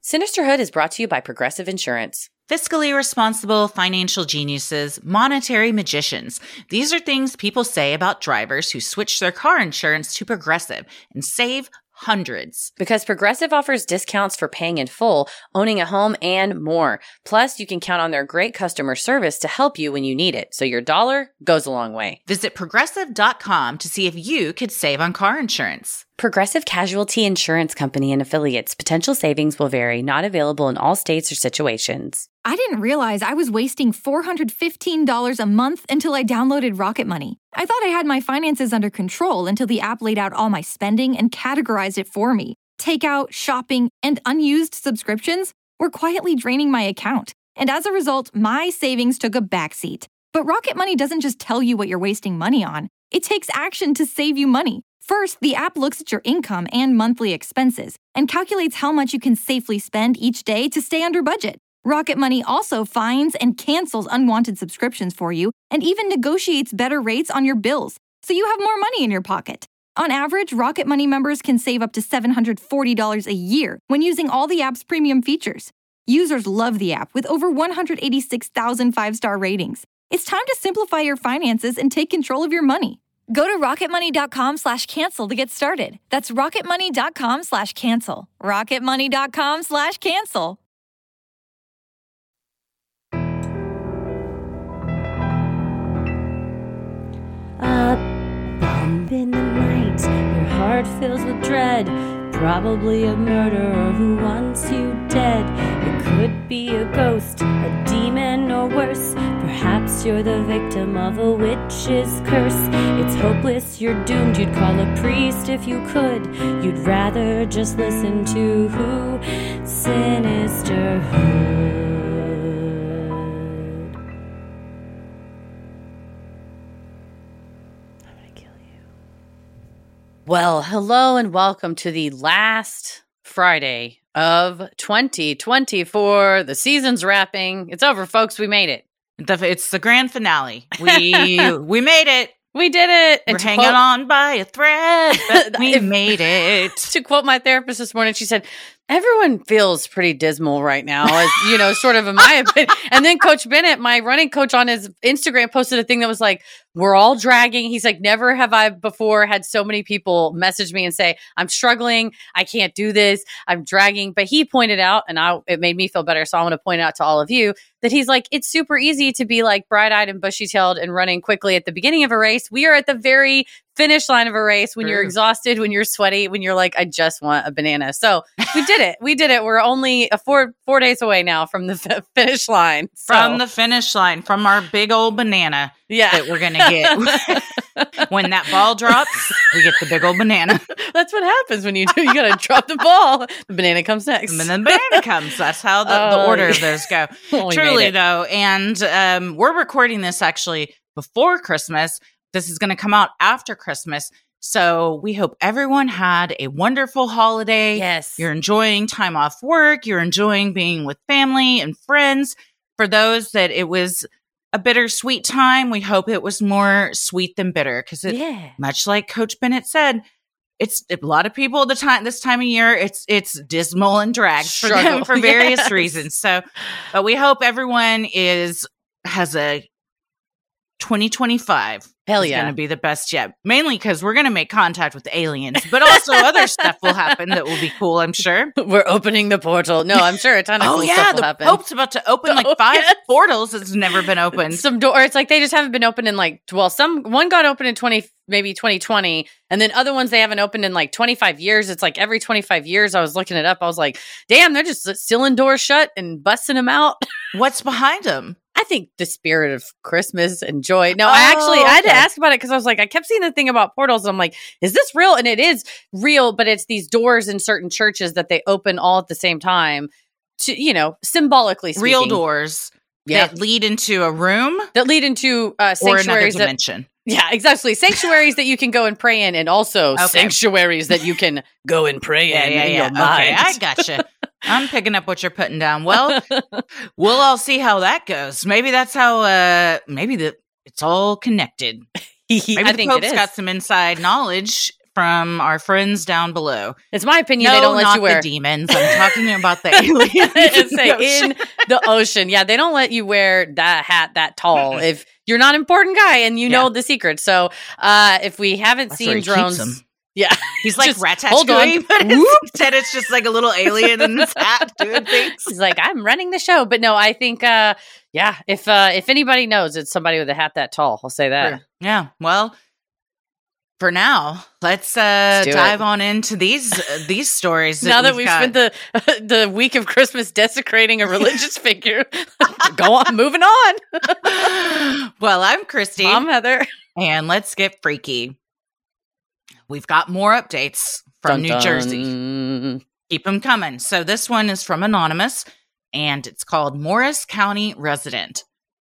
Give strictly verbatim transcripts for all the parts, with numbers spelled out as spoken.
Sinisterhood is brought to you by Progressive Insurance. Fiscally responsible financial geniuses, monetary magicians. These are things people say about drivers who switch their car insurance to Progressive and save hundreds. Because Progressive offers discounts for paying in full, owning a home, and more. Plus, you can count on their great customer service to help you when you need it, so your dollar goes a long way. Visit progressive dot com to see if you could save on car insurance. Progressive Casualty Insurance Company and Affiliates. Potential savings will vary. Not available in all states or situations. I didn't realize I was wasting four hundred fifteen dollars a month until I downloaded Rocket Money. I thought I had my finances under control until the app laid out all my spending and categorized it for me. Takeout, shopping, and unused subscriptions were quietly draining my account. And as a result, my savings took a backseat. But Rocket Money doesn't just tell you what you're wasting money on. It takes action to save you money. First, the app looks at your income and monthly expenses and calculates how much you can safely spend each day to stay under budget. Rocket Money also finds and cancels unwanted subscriptions for you and even negotiates better rates on your bills, so you have more money in your pocket. On average, Rocket Money members can save up to seven hundred forty dollars a year when using all the app's premium features. Users love the app with over one hundred eighty-six thousand five-star ratings. It's time to simplify your finances and take control of your money. Go to rocketmoney.com slash cancel to get started. That's rocketmoney.com slash cancel. rocketmoney.com slash cancel. A bump in the night, your heart fills with dread. Probably a murderer who wants you dead. It could be a ghost, a demon, or worse. Perhaps you're the victim of a witch's curse. It's hopeless, you're doomed. You'd call a priest if you could. You'd rather just listen to who? Sinisterhood. Well, hello and welcome to the last Friday of twenty twenty-four. The season's wrapping. It's over, folks. We made it. The, it's the grand finale. We we made it. We did it. We're hanging quote, on by a thread, but we made it. To quote my therapist this morning, she said, everyone feels pretty dismal right now, as, you know, sort of in my opinion. And then Coach Bennett, my running coach on his Instagram, posted a thing that was like, we're all dragging. He's like, never have I before had so many people message me and say, I'm struggling. I can't do this. I'm dragging. But he pointed out, and I, it made me feel better. So I want to point out to all of you that he's like, it's super easy to be like bright-eyed and bushy-tailed and running quickly at the beginning of a race. We are at the very finish line of a race when True. You're exhausted, when you're sweaty, when you're like, I just want a banana. So we did it. We did it. We're only a four four days away now from the f- finish line. So. From the finish line, from our big old banana yeah. that we're going to get. When that ball drops, we get the big old banana. That's what happens when you do. You got to drop the ball. The banana comes next. And then the banana comes. That's how the, uh, the order of those go. Truly, though. And um, we're recording this actually before Christmas. This is going to come out after Christmas. So we hope everyone had a wonderful holiday. Yes. You're enjoying time off work. You're enjoying being with family and friends. For those that it was a bittersweet time, we hope it was more sweet than bitter. Because it, yeah. much like Coach Bennett said, it's a lot of people at the time this time of year. It's it's dismal and dragged for them for various yes. reasons. So, but we hope everyone is has a twenty twenty-five. Hell is yeah. going to be the best yet. Mainly because we're going to make contact with the aliens, but also other stuff will happen that will be cool, I'm sure. We're opening the portal. No, I'm sure a ton of oh, cool yeah, stuff will the happen. Pope's about to open like oh, five yes. portals that's never been opened. Some door. It's like they just haven't been opened in like, well, some one got opened in twenty, maybe twenty twenty, and then other ones they haven't opened in like twenty-five years. It's like every twenty-five years. I was looking it up. I was like, damn, they're just sealing doors shut and busting them out. What's behind them? I think the spirit of Christmas and joy. No, oh, I actually, okay. I had to ask about it because I was like, I kept seeing the thing about portals. And I'm like, is this real? And it is real, but it's these doors in certain churches that they open all at the same time to, you know, symbolically speaking. Real doors yeah. that lead into a room. That lead into uh, Or sanctuaries. another that, dimension. yeah, exactly. Sanctuaries that you can go and pray in, and also okay. sanctuaries that you can go and pray yeah, in yeah, in yeah. your mind. Okay, I gotcha. I'm picking up what you're putting down. Well, we'll all see how that goes. Maybe that's how, uh, maybe the, it's all connected. Maybe I the think Pope's it is. got some inside knowledge from our friends down below. It's my opinion no, they don't let not you wear the demons. I'm talking about the aliens in, in, the in the ocean. Yeah, they don't let you wear that hat that tall if you're not an important guy and you Yeah. know the secret. So uh, if we haven't That's where seen he keeps drones, them. yeah, He's like Just hold on. Ratatouille, but instead it's just like a little alien in his hat doing things. He's like, I'm running the show. But no, I think, uh, yeah, if uh, if anybody knows, it's somebody with a hat that tall. I'll say that. Yeah. Well, for now, let's, uh, Let's do dive it. on into these uh, these stories. Now that we've we've got. spent the the week of Christmas desecrating a religious figure, go on, moving on. Well, I'm Christy, I'm Heather. and let's get freaky. We've got more updates from Dun, New dun. Jersey. Keep them coming. So this one is from Anonymous, and it's called Morris County Resident.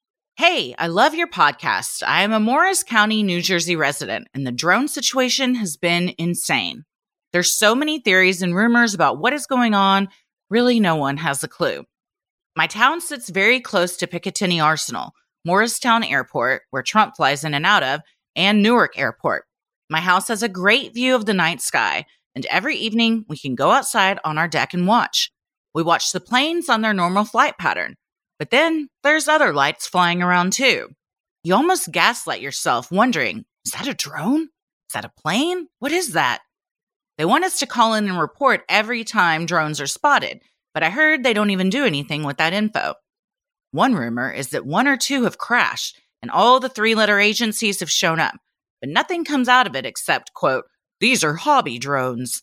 Hey, I love your podcast. I am a Morris County, New Jersey resident, and the drone situation has been insane. There's so many theories and rumors about what is going on. Really, no one has a clue. My town sits very close to Picatinny Arsenal, Morristown Airport, where Trump flies in and out of, and Newark Airport. My house has a great view of the night sky, and every evening we can go outside on our deck and watch. We watch the planes on their normal flight pattern, but then there's other lights flying around too. You almost gaslight yourself wondering, is that a drone? Is that a plane? What is that? They want us to call in and report every time drones are spotted, but I heard they don't even do anything with that info. One rumor is that one or two have crashed, and all the three-letter agencies have shown up, but nothing comes out of it except, quote, these are hobby drones.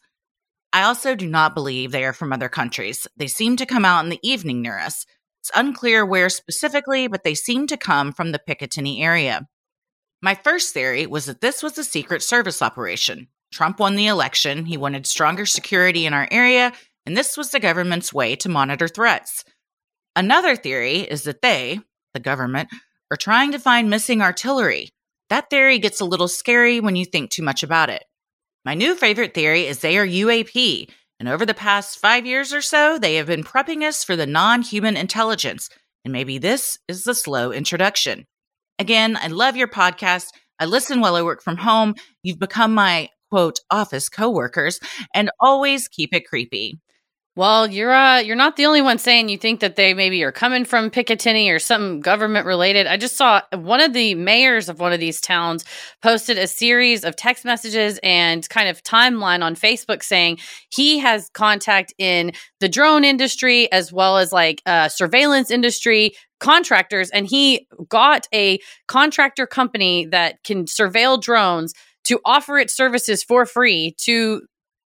I also do not believe they are from other countries. They seem to come out in the evening near us. It's unclear where specifically, but they seem to come from the Picatinny area. My first theory was that this was a Secret Service operation. Trump won the election, he wanted stronger security in our area, and this was the government's way to monitor threats. Another theory is that they, the government, are trying to find missing artillery. That theory gets a little scary when you think too much about it. My new favorite theory is they are U A P, and over the past five years or so, they have been prepping us for the non-human intelligence, and maybe this is the slow introduction. Again, I love your podcast. I listen while I work from home. You've become my, quote, office coworkers, and always keep it creepy. Well, you're uh, you're not the only one saying you think that they maybe are coming from Picatinny or something government related. I just saw one of the mayors of one of these towns posted a series of text messages and kind of timeline on Facebook saying he has contact in the drone industry as well as like uh, surveillance industry contractors, and he got a contractor company that can surveil drones to offer its services for free to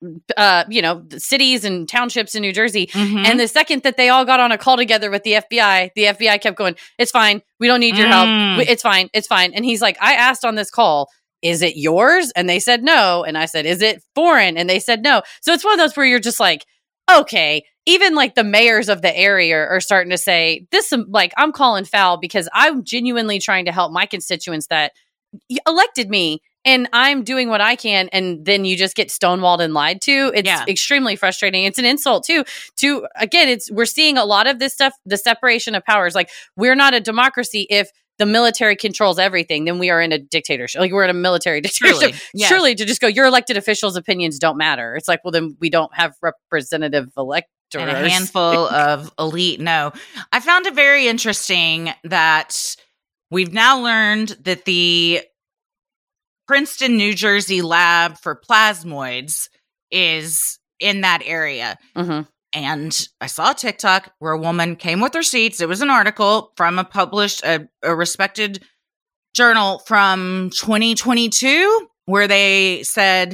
uh, you know, cities and townships in New Jersey. Mm-hmm. And the second that they all got on a call together with the F B I, the F B I kept going, it's fine. We don't need your mm. help. It's fine. It's fine. And he's like, I asked on this call, is it yours? And they said no. And I said, is it foreign? And they said no. So it's one of those where you're just like, okay, even like the mayors of the area are starting to say this, like, I'm calling foul because I'm genuinely trying to help my constituents that elected me. And I'm doing what I can, and then you just get stonewalled and lied to. It's yeah. extremely frustrating. It's an insult too. To again, it's we're seeing a lot of this stuff. The separation of powers. Like we're not a democracy if the military controls everything. Then we are in a dictatorship. Like we're in a military dictatorship. Surely, yes. Surely to just go, your elected officials' opinions don't matter. It's like, well, then we don't have representative electors. And a handful of elite. No, I found it very interesting that we've now learned that the Princeton, New Jersey lab for plasmoids is in that area. Mm-hmm. And I saw a TikTok where a woman came with receipts. It was an article from a published, a, a respected journal from twenty twenty-two where they said,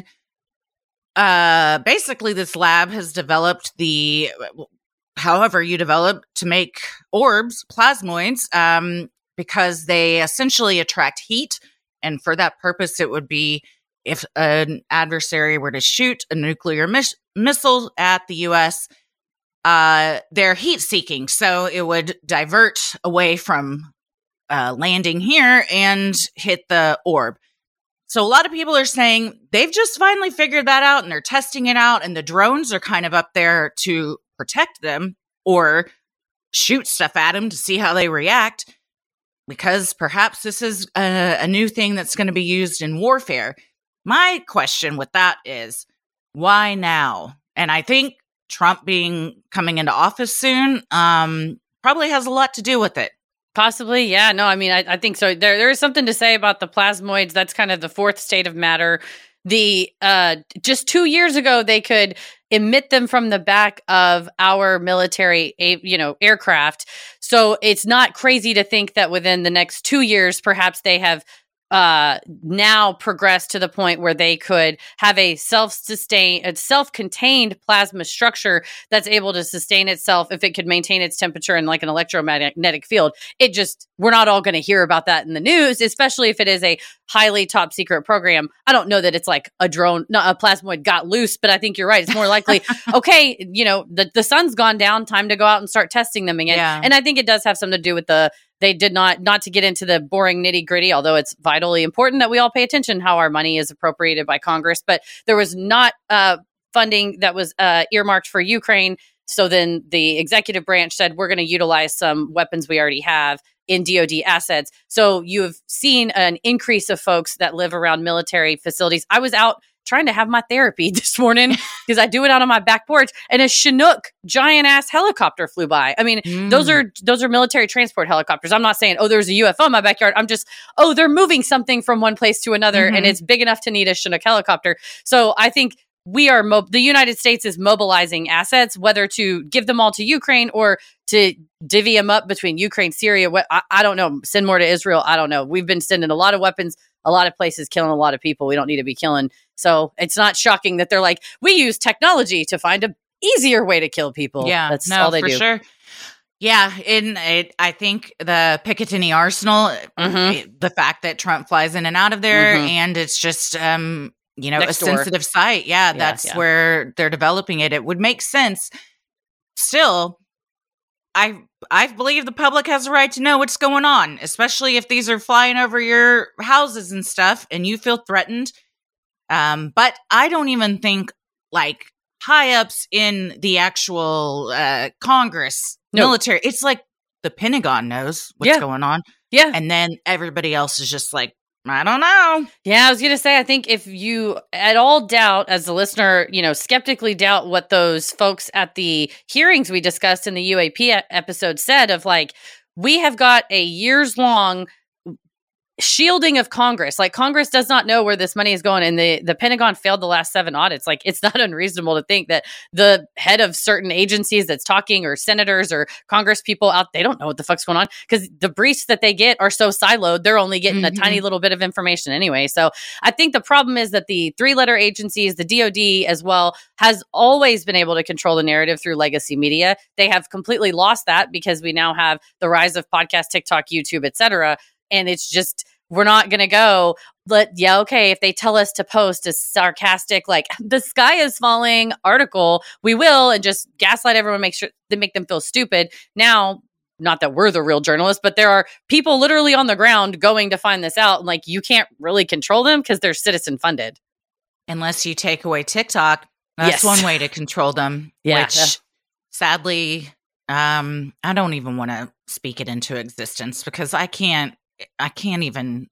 uh, basically this lab has developed the, however you develop to make orbs, plasmoids, um, because they essentially attract heat. And for that purpose, it would be if an adversary were to shoot a nuclear mis- missile at the U S, uh, they're heat-seeking. So it would divert away from uh, landing here and hit the orb. So a lot of people are saying they've just finally figured that out and they're testing it out. And the drones are kind of up there to protect them or shoot stuff at them to see how they react. Because perhaps this is a, a new thing that's going to be used in warfare. my question with that is, why now? And I think Trump being coming into office soon um, probably has a lot to do with it. Possibly, yeah. No, I mean, I, I think so. There, there is something to say about the plasmoids. That's kind of the fourth state of matter. The uh, just two years ago, they could emit them from the back of our military, you know, aircraft. So it's not crazy to think that within the next two years, perhaps they have uh, now progressed to the point where they could have a self-sustained, a self-contained plasma structure that's able to sustain itself if it could maintain its temperature in like an electromagnetic field. It just, we're not all going to hear about that in the news, especially if it is a highly top secret program. I don't know that it's like a drone, not a plasmoid got loose, but I think you're right. It's more likely, okay, you know, the, the sun's gone down, time to go out and start testing them again. Yeah. And I think it does have something to do with the, they did not, not to get into the boring nitty gritty, although it's vitally important that we all pay attention how our money is appropriated by Congress. But there was not uh, funding that was uh, earmarked for Ukraine. So then the executive branch said, we're going to utilize some weapons we already have in D O D assets. So you've seen an increase of folks that live around military facilities. I was out trying to have my therapy this morning because I do it out on my back porch, and a Chinook giant ass helicopter flew by. I mean, mm. those are those are military transport helicopters. I'm not saying, oh, there's a U F O in my backyard. I'm just, oh, they're moving something from one place to another, mm-hmm. and it's big enough to need a Chinook helicopter. So I think we are, mo- the United States is mobilizing assets, whether to give them all to Ukraine or to divvy them up between Ukraine, Syria. What I, I don't know. Send more to Israel. I don't know. We've been sending a lot of weapons, a lot of places, killing a lot of people. We don't need to be killing. So it's not shocking that they're like, we use technology to find a easier way to kill people. Yeah, that's no, all they for do. Sure. Yeah, and it, I think the Picatinny Arsenal, mm-hmm. it, the fact that Trump flies in and out of there, mm-hmm. and it's just, um, you know, Next a door. sensitive site. Yeah, Yeah, that's yeah. where they're developing it. It would make sense. Still, I I believe the public has a right to know what's going on, especially if these are flying over your houses and stuff, and you feel threatened. Um, but I don't even think like high ups in the actual uh, Congress, No. military. It's like the Pentagon knows what's Yeah. going on, Yeah. and then everybody else is just like, I don't know. Yeah, I was going to say, I think if you at all doubt, as a listener, you know, skeptically doubt what those folks at the hearings we discussed in the U A P e- episode said of like, we have got a years long shielding of Congress. Like, Congress does not know where this money is going, and the, the Pentagon failed the last seven audits. Like, it's not unreasonable to think that the head of certain agencies that's talking, or senators or Congress people out, they don't know what the fuck's going on, because the briefs that they get are so siloed. They're only getting Mm-hmm. a tiny little bit of information anyway. So I think the problem is that the three-letter agencies, the D O D as well, has always been able to control the narrative through legacy media. They have completely lost that because we now have the rise of podcast, TikTok, YouTube, et cetera. And it's just, we're not going to go, but yeah, okay, if they tell us to post a sarcastic, like, the sky is falling article, we will, and just gaslight everyone, make sure they make them feel stupid. Now, not that we're the real journalists, but there are people literally on the ground going to find this out. And like, you can't really control them because they're citizen funded. Unless you take away TikTok, that's Yes. one way to control them. Yeah, which yeah. sadly, um, I don't even want to speak it into existence because I can't. I can't even.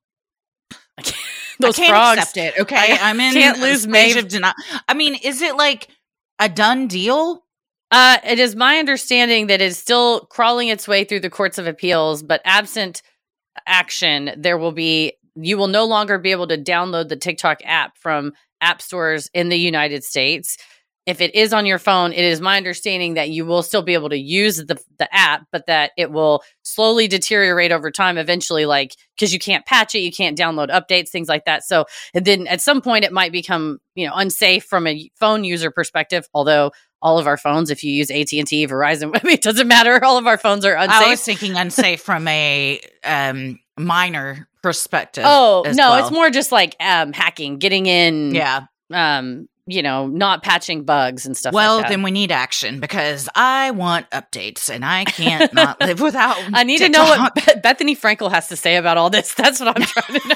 Those I can't frogs. accept it. Okay, I I'm in can't a lose stage Maeve. of denial. I mean, is it like a done deal? Uh, it is my understanding that it's still crawling its way through the courts of appeals, but absent action, there will be, you will no longer be able to download the TikTok app from app stores in the United States. If it is on your phone, it is my understanding that you will still be able to use the the app, but that it will slowly deteriorate over time eventually, like, because you can't patch it, you can't download updates, things like that. So and then at some point it might become, you know, unsafe from a phone user perspective, although all of our phones, if you use A T and T, Verizon, I mean, it doesn't matter. All of our phones are unsafe. I was thinking unsafe from a um, minor perspective. Oh, as no, well. it's more just like um, hacking, getting in, Yeah. um, you know, not patching bugs and stuff Well, like that. then we need action because I want updates and I can't not live without. I need TikTok. to know what Be- Bethany Frankel has to say about all this. That's what I'm trying to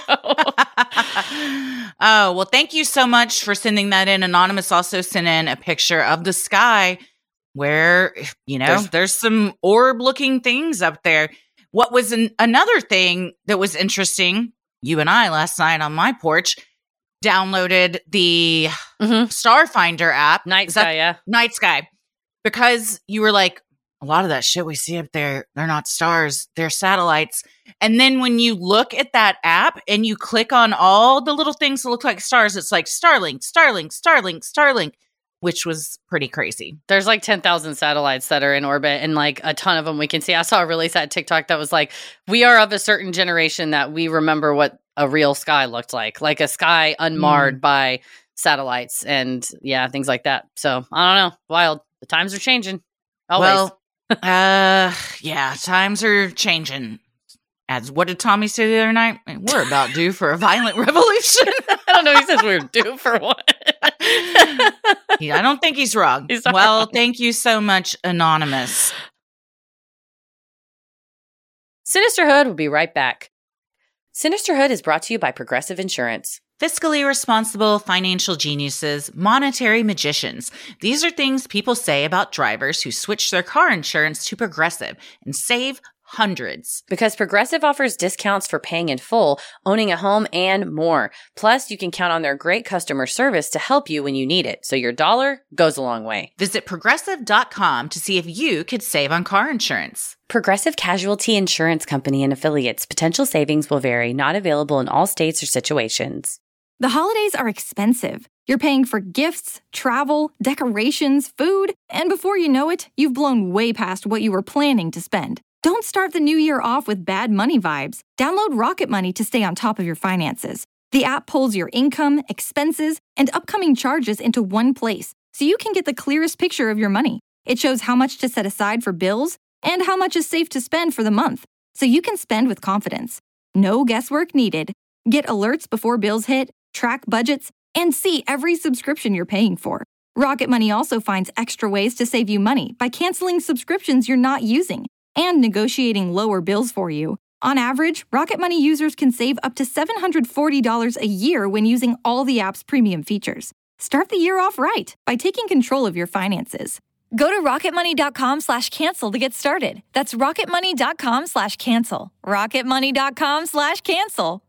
know. Oh, well, thank you so much for sending that in. Anonymous also sent in a picture of the sky where, you know, there's, there's some orb looking things up there. What was an- another thing that was interesting, you and I last night on my porch, downloaded the mm-hmm. Starfinder app. Night Sky, yeah. Night Sky. Because you were like, a lot of that shit we see up there, they're not stars, they're satellites. And then when you look at that app and you click on all the little things that look like stars, it's like Starlink, Starlink, Starlink, Starlink, which was pretty crazy. There's like ten thousand satellites that are in orbit, and like a ton of them we can see. I saw a really sad TikTok that was like, we are of a certain generation that we remember what a real sky looked like, like a sky unmarred mm. by satellites and yeah, things like that. So I don't know. Wild. The times are changing. Always. Well, uh, yeah, times are changing. As what did Tommy say the other night? We're about due for a violent revolution. I don't know. He says we're due for one. Yeah, I don't think he's wrong. He's not well, wrong. Thank you so much, Anonymous. Sinisterhood will be right back. Sinisterhood is brought to you by Progressive Insurance. Fiscally responsible financial geniuses, monetary magicians. These are things people say about drivers who switch their car insurance to Progressive and save hundreds. Because Progressive offers discounts for paying in full, owning a home, and more. Plus, you can count on their great customer service to help you when you need it, so your dollar goes a long way. Visit progressive dot com to see if you could save on car insurance. Progressive Casualty Insurance Company and Affiliates. Potential savings will vary. Not available in all states or situations. The holidays are expensive. You're paying for gifts, travel, decorations, food, and before you know it, you've blown way past what you were planning to spend. Don't start the new year off with bad money vibes. Download Rocket Money to stay on top of your finances. The app pulls your income, expenses, and upcoming charges into one place, so you can get the clearest picture of your money. It shows how much to set aside for bills and how much is safe to spend for the month, so you can spend with confidence. No guesswork needed. Get alerts before bills hit, track budgets, and see every subscription you're paying for. Rocket Money also finds extra ways to save you money by canceling subscriptions you're not using and negotiating lower bills for you. On average, Rocket Money users can save up to seven hundred forty dollars a year when using all the app's premium features. Start the year off right by taking control of your finances. Go to rocketmoney.com slash cancel to get started. That's rocketmoney.com slash cancel. rocketmoney.com slash cancel.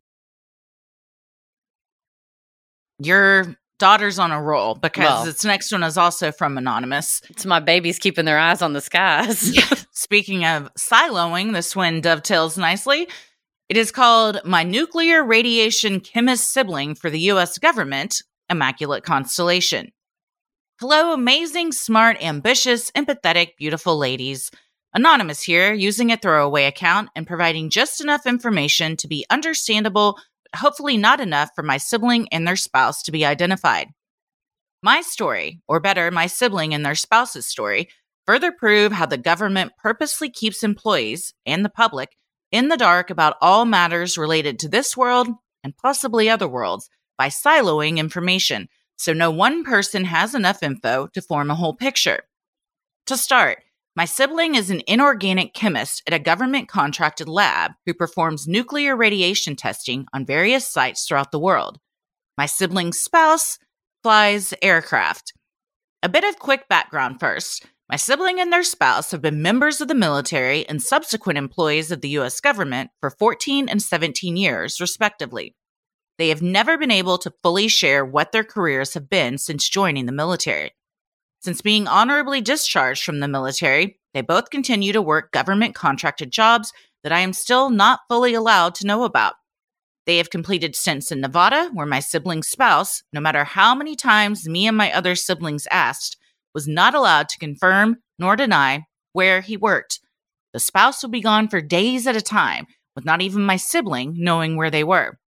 Your daughter's on a roll because well, this next one is also from Anonymous. It's my babies keeping their eyes on the skies. Speaking of siloing, this one dovetails nicely. It is called My Nuclear Radiation Chemist Sibling for the U S Government, Immaculate Constellation. Hello, amazing, smart, ambitious, empathetic, beautiful ladies. Anonymous here, using a throwaway account and providing just enough information to be understandable, but hopefully not enough for my sibling and their spouse to be identified. My story, or better, my sibling and their spouse's story, further prove how the government purposely keeps employees and the public in the dark about all matters related to this world and possibly other worlds by siloing information, so no one person has enough info to form a whole picture. To start, my sibling is an inorganic chemist at a government-contracted lab who performs nuclear radiation testing on various sites throughout the world. My sibling's spouse flies aircraft. A bit of quick background first. My sibling and their spouse have been members of the military and subsequent employees of the U S government for fourteen and seventeen years, respectively. They have never been able to fully share what their careers have been since joining the military. Since being honorably discharged from the military, they both continue to work government-contracted jobs that I am still not fully allowed to know about. They have completed stints in Nevada, where my sibling's spouse, no matter how many times me and my other siblings asked, was not allowed to confirm nor deny where he worked. The spouse would be gone for days at a time, with not even my sibling knowing where they were.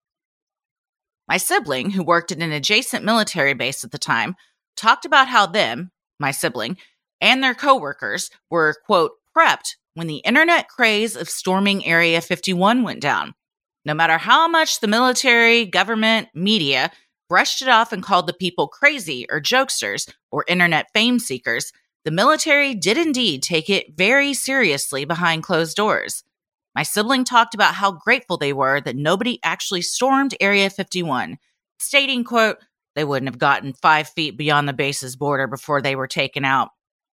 My sibling, who worked at an adjacent military base at the time, talked about how them, my sibling, and their coworkers were, quote, prepped when the internet craze of storming Area fifty-one went down. No matter how much the military, government, media brushed it off and called the people crazy or jokesters or internet fame seekers, the military did indeed take it very seriously behind closed doors. My sibling talked about how grateful they were that nobody actually stormed Area fifty-one, stating, quote, they wouldn't have gotten five feet beyond the base's border before they were taken out.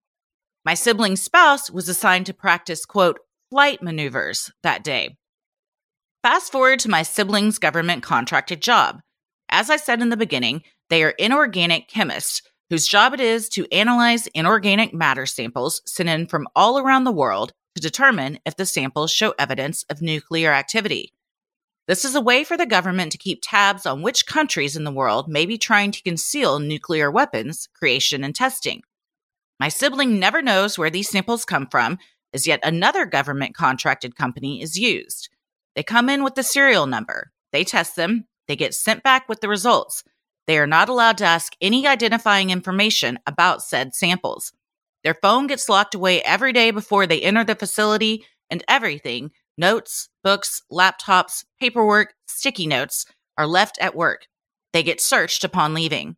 My sibling's spouse was assigned to practice, quote, flight maneuvers that day. Fast forward to my sibling's government contracted job. As I said in the beginning, they are inorganic chemists whose job it is to analyze inorganic matter samples sent in from all around the world to determine if the samples show evidence of nuclear activity. This is a way for the government to keep tabs on which countries in the world may be trying to conceal nuclear weapons creation and testing. My sibling never knows where these samples come from, as yet another government-contracted company is used. They come in with the serial number. They test them. They get sent back with the results. They are not allowed to ask any identifying information about said samples. Their phone gets locked away every day before they enter the facility, and everything, notes, books, laptops, paperwork, sticky notes, are left at work. They get searched upon leaving.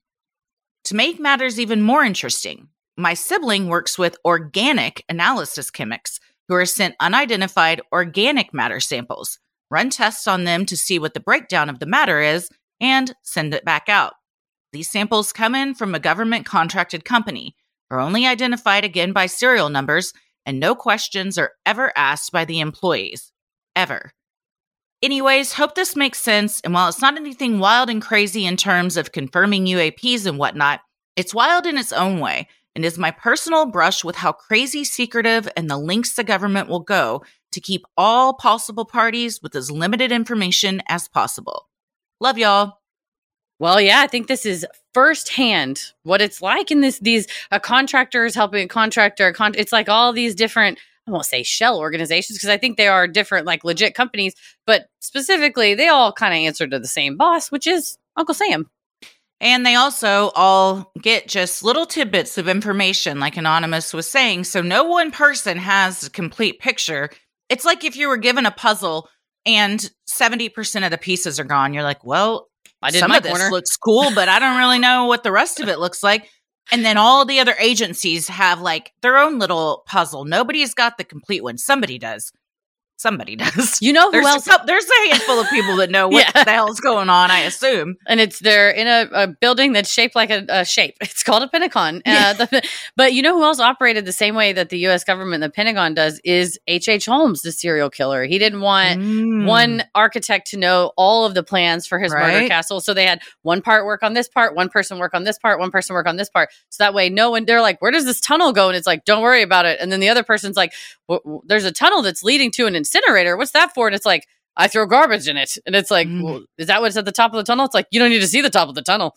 To make matters even more interesting, my sibling works with organic analysis chemists who are sent unidentified organic matter samples, run tests on them to see what the breakdown of the matter is, and send it back out. These samples come in from a government-contracted company, are only identified again by serial numbers, and no questions are ever asked by the employees. Ever. Anyways, hope this makes sense, and while it's not anything wild and crazy in terms of confirming U A Ps and whatnot, it's wild in its own way, and is my personal brush with how crazy secretive and the lengths the government will go to keep all possible parties with as limited information as possible. Love y'all. Well, yeah, I think this is firsthand what it's like in this. These a contractor is helping a contractor. A con- it's like all these different, I won't say shell organizations because I think they are different, like legit companies, but specifically they all kind of answer to the same boss, which is Uncle Sam. And they also all get just little tidbits of information, like Anonymous was saying. So no one person has a complete picture. It's like if you were given a puzzle and seventy percent of the pieces are gone. You're like, well, I did some of this corner. Looks cool, but I don't really know what the rest of it looks like. And then all the other agencies have like their own little puzzle. Nobody's got the complete one. Somebody does. Somebody does. You know who there's else? A, there's a handful of people that know what yeah. the hell's going on, I assume. And it's they're in a, a building that's shaped like a, a shape. It's called a Pentagon. Yeah. Uh, the, but you know who else operated the same way that the U S government, the Pentagon, does is H H. Holmes, the serial killer. He didn't want mm. one architect to know all of the plans for his right? murder castle. So they had one part work on this part, one person work on this part, one person work on this part. So that way no one, they're like, where does this tunnel go? And it's like, don't worry about it. And then the other person's like, well, there's a tunnel that's leading to an incinerator. What's that for? And it's like, I throw garbage in it. And it's like, mm. well, is that what's at the top of the tunnel? It's like, you don't need to see the top of the tunnel.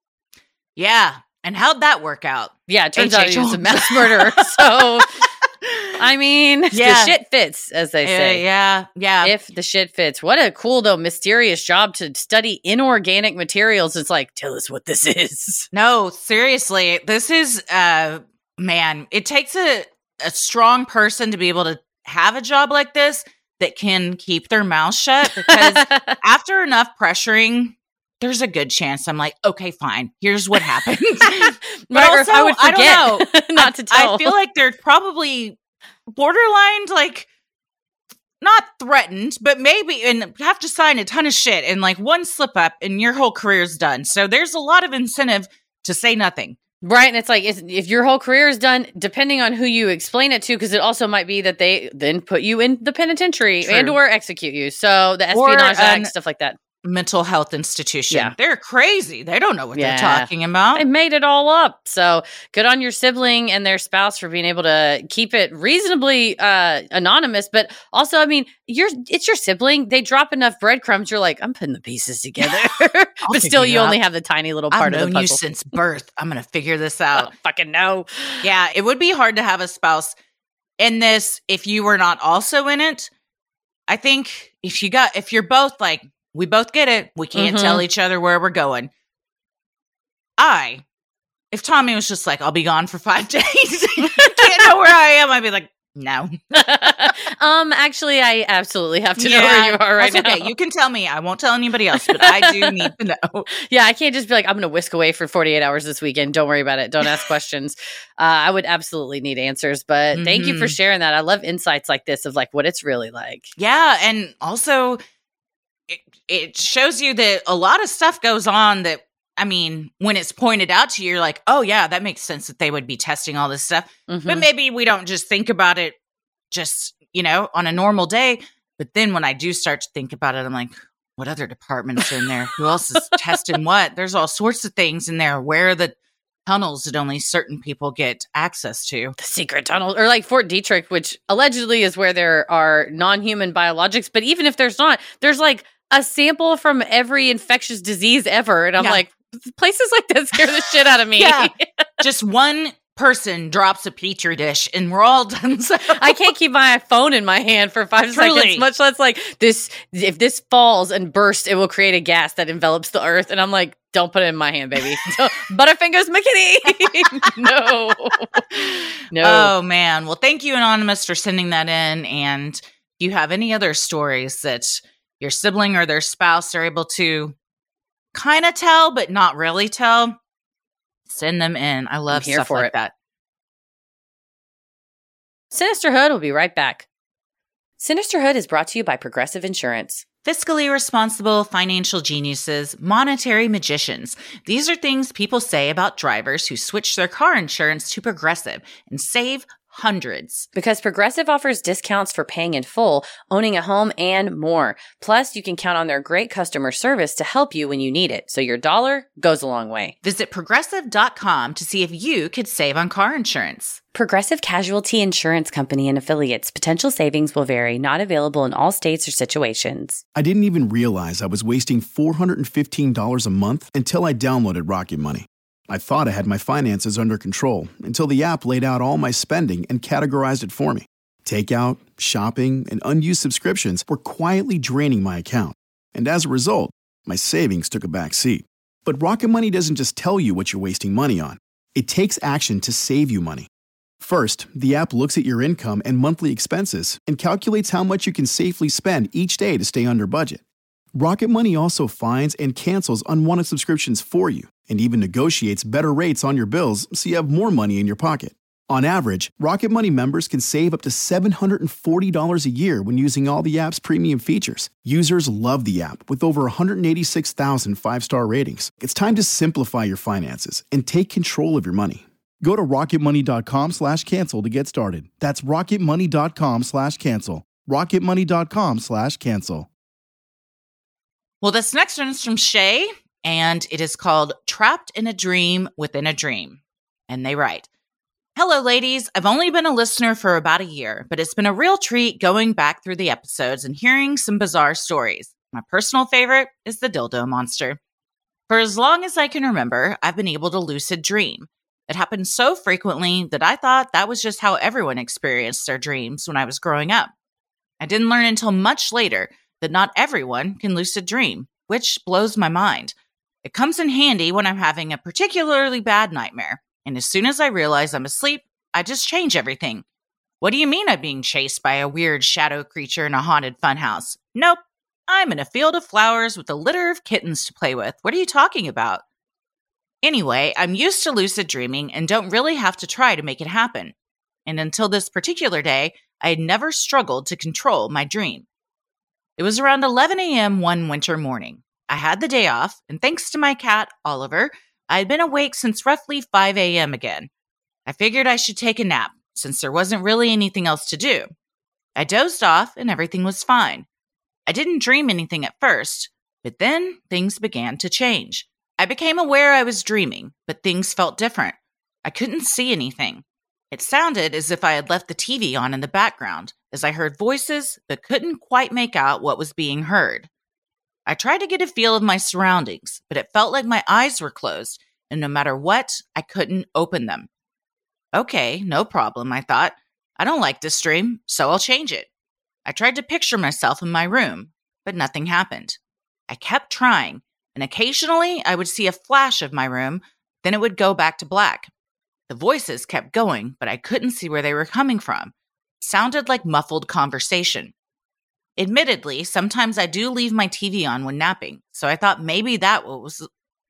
Yeah. And how'd that work out? Yeah, it turns H. out he was a mass murderer. So, I mean, yeah. the shit fits, as they say. Uh, yeah, yeah. If the shit fits. What a cool, though, mysterious job to study inorganic materials. It's like, tell us what this is. No, seriously. This is, uh, man, it takes a, a strong person to be able to have a job like this that can keep their mouth shut, because after enough pressuring, there's a good chance I'm like, okay, fine. Here's what happened. But right, also, I would forget I don't know. not I, to tell. I feel like they're probably borderline, like, not threatened, but maybe, and have to sign a ton of shit, and like one slip up and your whole career's done. So there's a lot of incentive to say nothing. Right. And it's like, it's, if your whole career is done, depending on who you explain it to, because it also might be that they then put you in the penitentiary True. and or execute you. So the Espionage Act, stuff like that. Mental health institution. Yeah. They're crazy. They don't know what yeah. they're talking about. They made it all up. So good on your sibling and their spouse for being able to keep it reasonably uh, anonymous. But also, I mean, you're it's your sibling. They drop enough breadcrumbs. You're like, I'm putting the pieces together. But still, you out. only have the tiny little part I've of the puzzle. I've known you since birth. I'm going to figure this out. Oh, fucking no. Yeah, it would be hard to have a spouse in this if you were not also in it. I think if you got, if you're both like, we both get it. We can't mm-hmm. tell each other where we're going. I, if Tommy was just like, I'll be gone for five days. You can't know where I am. I'd be like, no. um, actually, I absolutely have to know yeah, where you are right that's now. Okay, you can tell me. I won't tell anybody else, but I do need to know. Yeah, I can't just be like, I'm going to whisk away for forty-eight hours this weekend. Don't worry about it. Don't ask questions. Uh, I would absolutely need answers, but mm-hmm. thank you for sharing that. I love insights like this of like what it's really like. Yeah, and also it, it shows you that a lot of stuff goes on that, I mean, when it's pointed out to you, you're like, oh, yeah, that makes sense that they would be testing all this stuff. Mm-hmm. But maybe we don't just think about it just, you know, on a normal day. But then when I do start to think about it, I'm like, what other departments are in there? Who else is testing what? There's all sorts of things in there. Where are the tunnels that only certain people get access to? The secret tunnels, or like Fort Detrick, which allegedly is where there are non-human biologics. But even if there's not, there's like a sample from every infectious disease ever. And I'm yeah. like, places like that scare the shit out of me. Yeah. Just one person drops a petri dish and we're all done. So. I can't keep my phone in my hand for five Truly. seconds, much less like this. If this falls and bursts, it will create a gas that envelops the earth. And I'm like, don't put it in my hand, baby. Butterfingers McKinney. No. No. Oh, man. Well, thank you, Anonymous, for sending that in. And if you have any other stories that your sibling or their spouse are able to kind of tell, but not really tell, send them in. I love stuff like it. that. Sinisterhood will be right back. Sinisterhood is brought to you by Progressive Insurance. Fiscally responsible financial geniuses, monetary magicians. These are things people say about drivers who switch their car insurance to Progressive and save hundreds. Because Progressive offers discounts for paying in full, owning a home, and more. Plus, you can count on their great customer service to help you when you need it, so your dollar goes a long way. Visit progressive dot com to see if you could save on car insurance. Progressive Casualty Insurance Company and Affiliates. Potential savings will vary. Not available in all states or situations. I didn't even realize I was wasting four hundred fifteen dollars a month until I downloaded Rocket Money. I thought I had my finances under control until the app laid out all my spending and categorized it for me. Takeout, shopping, and unused subscriptions were quietly draining my account. And as a result, my savings took a back seat. But Rocket Money doesn't just tell you what you're wasting money on. It takes action to save you money. First, the app looks at your income and monthly expenses and calculates how much you can safely spend each day to stay under budget. Rocket Money also finds and cancels unwanted subscriptions for you and even negotiates better rates on your bills so you have more money in your pocket. On average, Rocket Money members can save up to seven hundred forty dollars a year when using all the app's premium features. Users love the app with over one hundred eighty-six thousand five-star ratings. It's time to simplify your finances and take control of your money. Go to rocketmoney.com slash cancel to get started. That's rocketmoney.com slash cancel. rocketmoney.com slash cancel. Well, this next one is from Shay, and it is called Trapped in a Dream Within a Dream. And they write, "Hello, ladies. I've only been a listener for about a year, but it's been a real treat going back through the episodes and hearing some bizarre stories. My personal favorite is the dildo monster. For as long as I can remember, I've been able to lucid dream. It happened so frequently that I thought that was just how everyone experienced their dreams when I was growing up. I didn't learn until much later that not everyone can lucid dream, which blows my mind. It comes in handy when I'm having a particularly bad nightmare, and as soon as I realize I'm asleep, I just change everything. What do you mean I'm being chased by a weird shadow creature in a haunted funhouse? Nope. I'm in a field of flowers with a litter of kittens to play with. What are you talking about? Anyway, I'm used to lucid dreaming and don't really have to try to make it happen. And until this particular day, I had never struggled to control my dream. It was around eleven a.m. one winter morning. I had the day off, and thanks to my cat, Oliver, I had been awake since roughly five a.m. again. I figured I should take a nap, since there wasn't really anything else to do. I dozed off, and everything was fine. I didn't dream anything at first, but then things began to change. I became aware I was dreaming, but things felt different. I couldn't see anything. It sounded as if I had left the T V on in the background, as I heard voices but couldn't quite make out what was being heard. I tried to get a feel of my surroundings, but it felt like my eyes were closed, and no matter what, I couldn't open them. Okay, no problem, I thought. I don't like this dream, so I'll change it. I tried to picture myself in my room, but nothing happened. I kept trying, and occasionally I would see a flash of my room, then it would go back to black. The voices kept going, but I couldn't see where they were coming from. It sounded like muffled conversation. Admittedly, sometimes I do leave my T V on when napping, so I thought maybe that was...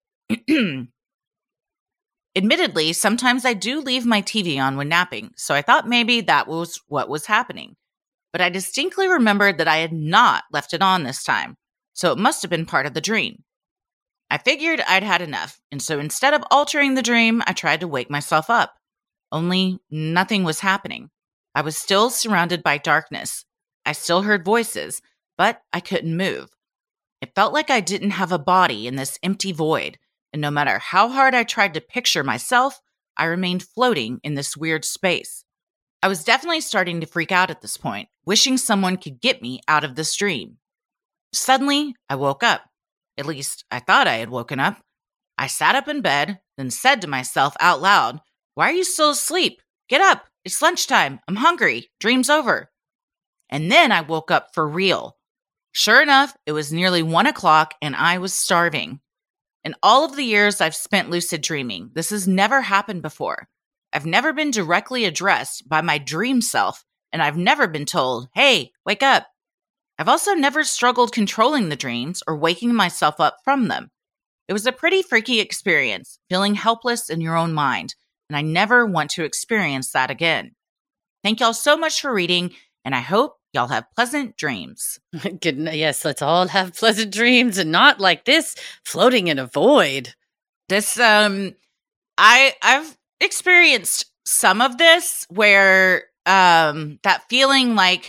Admittedly, sometimes I do leave my T V on when napping, so I thought maybe that was what was happening. But I distinctly remembered that I had not left it on this time, so it must have been part of the dream. I figured I'd had enough, and so instead of altering the dream, I tried to wake myself up. Only nothing was happening. I was still surrounded by darkness. I still heard voices, but I couldn't move. It felt like I didn't have a body in this empty void, and no matter how hard I tried to picture myself, I remained floating in this weird space. I was definitely starting to freak out at this point, wishing someone could get me out of this dream. Suddenly, I woke up. At least, I thought I had woken up. I sat up in bed, then said to myself out loud, "Why are you still asleep? Get up. It's lunchtime. I'm hungry. Dream's over." And then I woke up for real. Sure enough, it was nearly one o'clock and I was starving. In all of the years I've spent lucid dreaming, this has never happened before. I've never been directly addressed by my dream self, and I've never been told, "Hey, wake up." I've also never struggled controlling the dreams or waking myself up from them. It was a pretty freaky experience, feeling helpless in your own mind, and I never want to experience that again. Thank y'all so much for reading, and I hope y'all have pleasant dreams. Good. Yes, let's all have pleasant dreams and not like this, floating in a void. This, um, I, I've experienced some of this where, um, that feeling like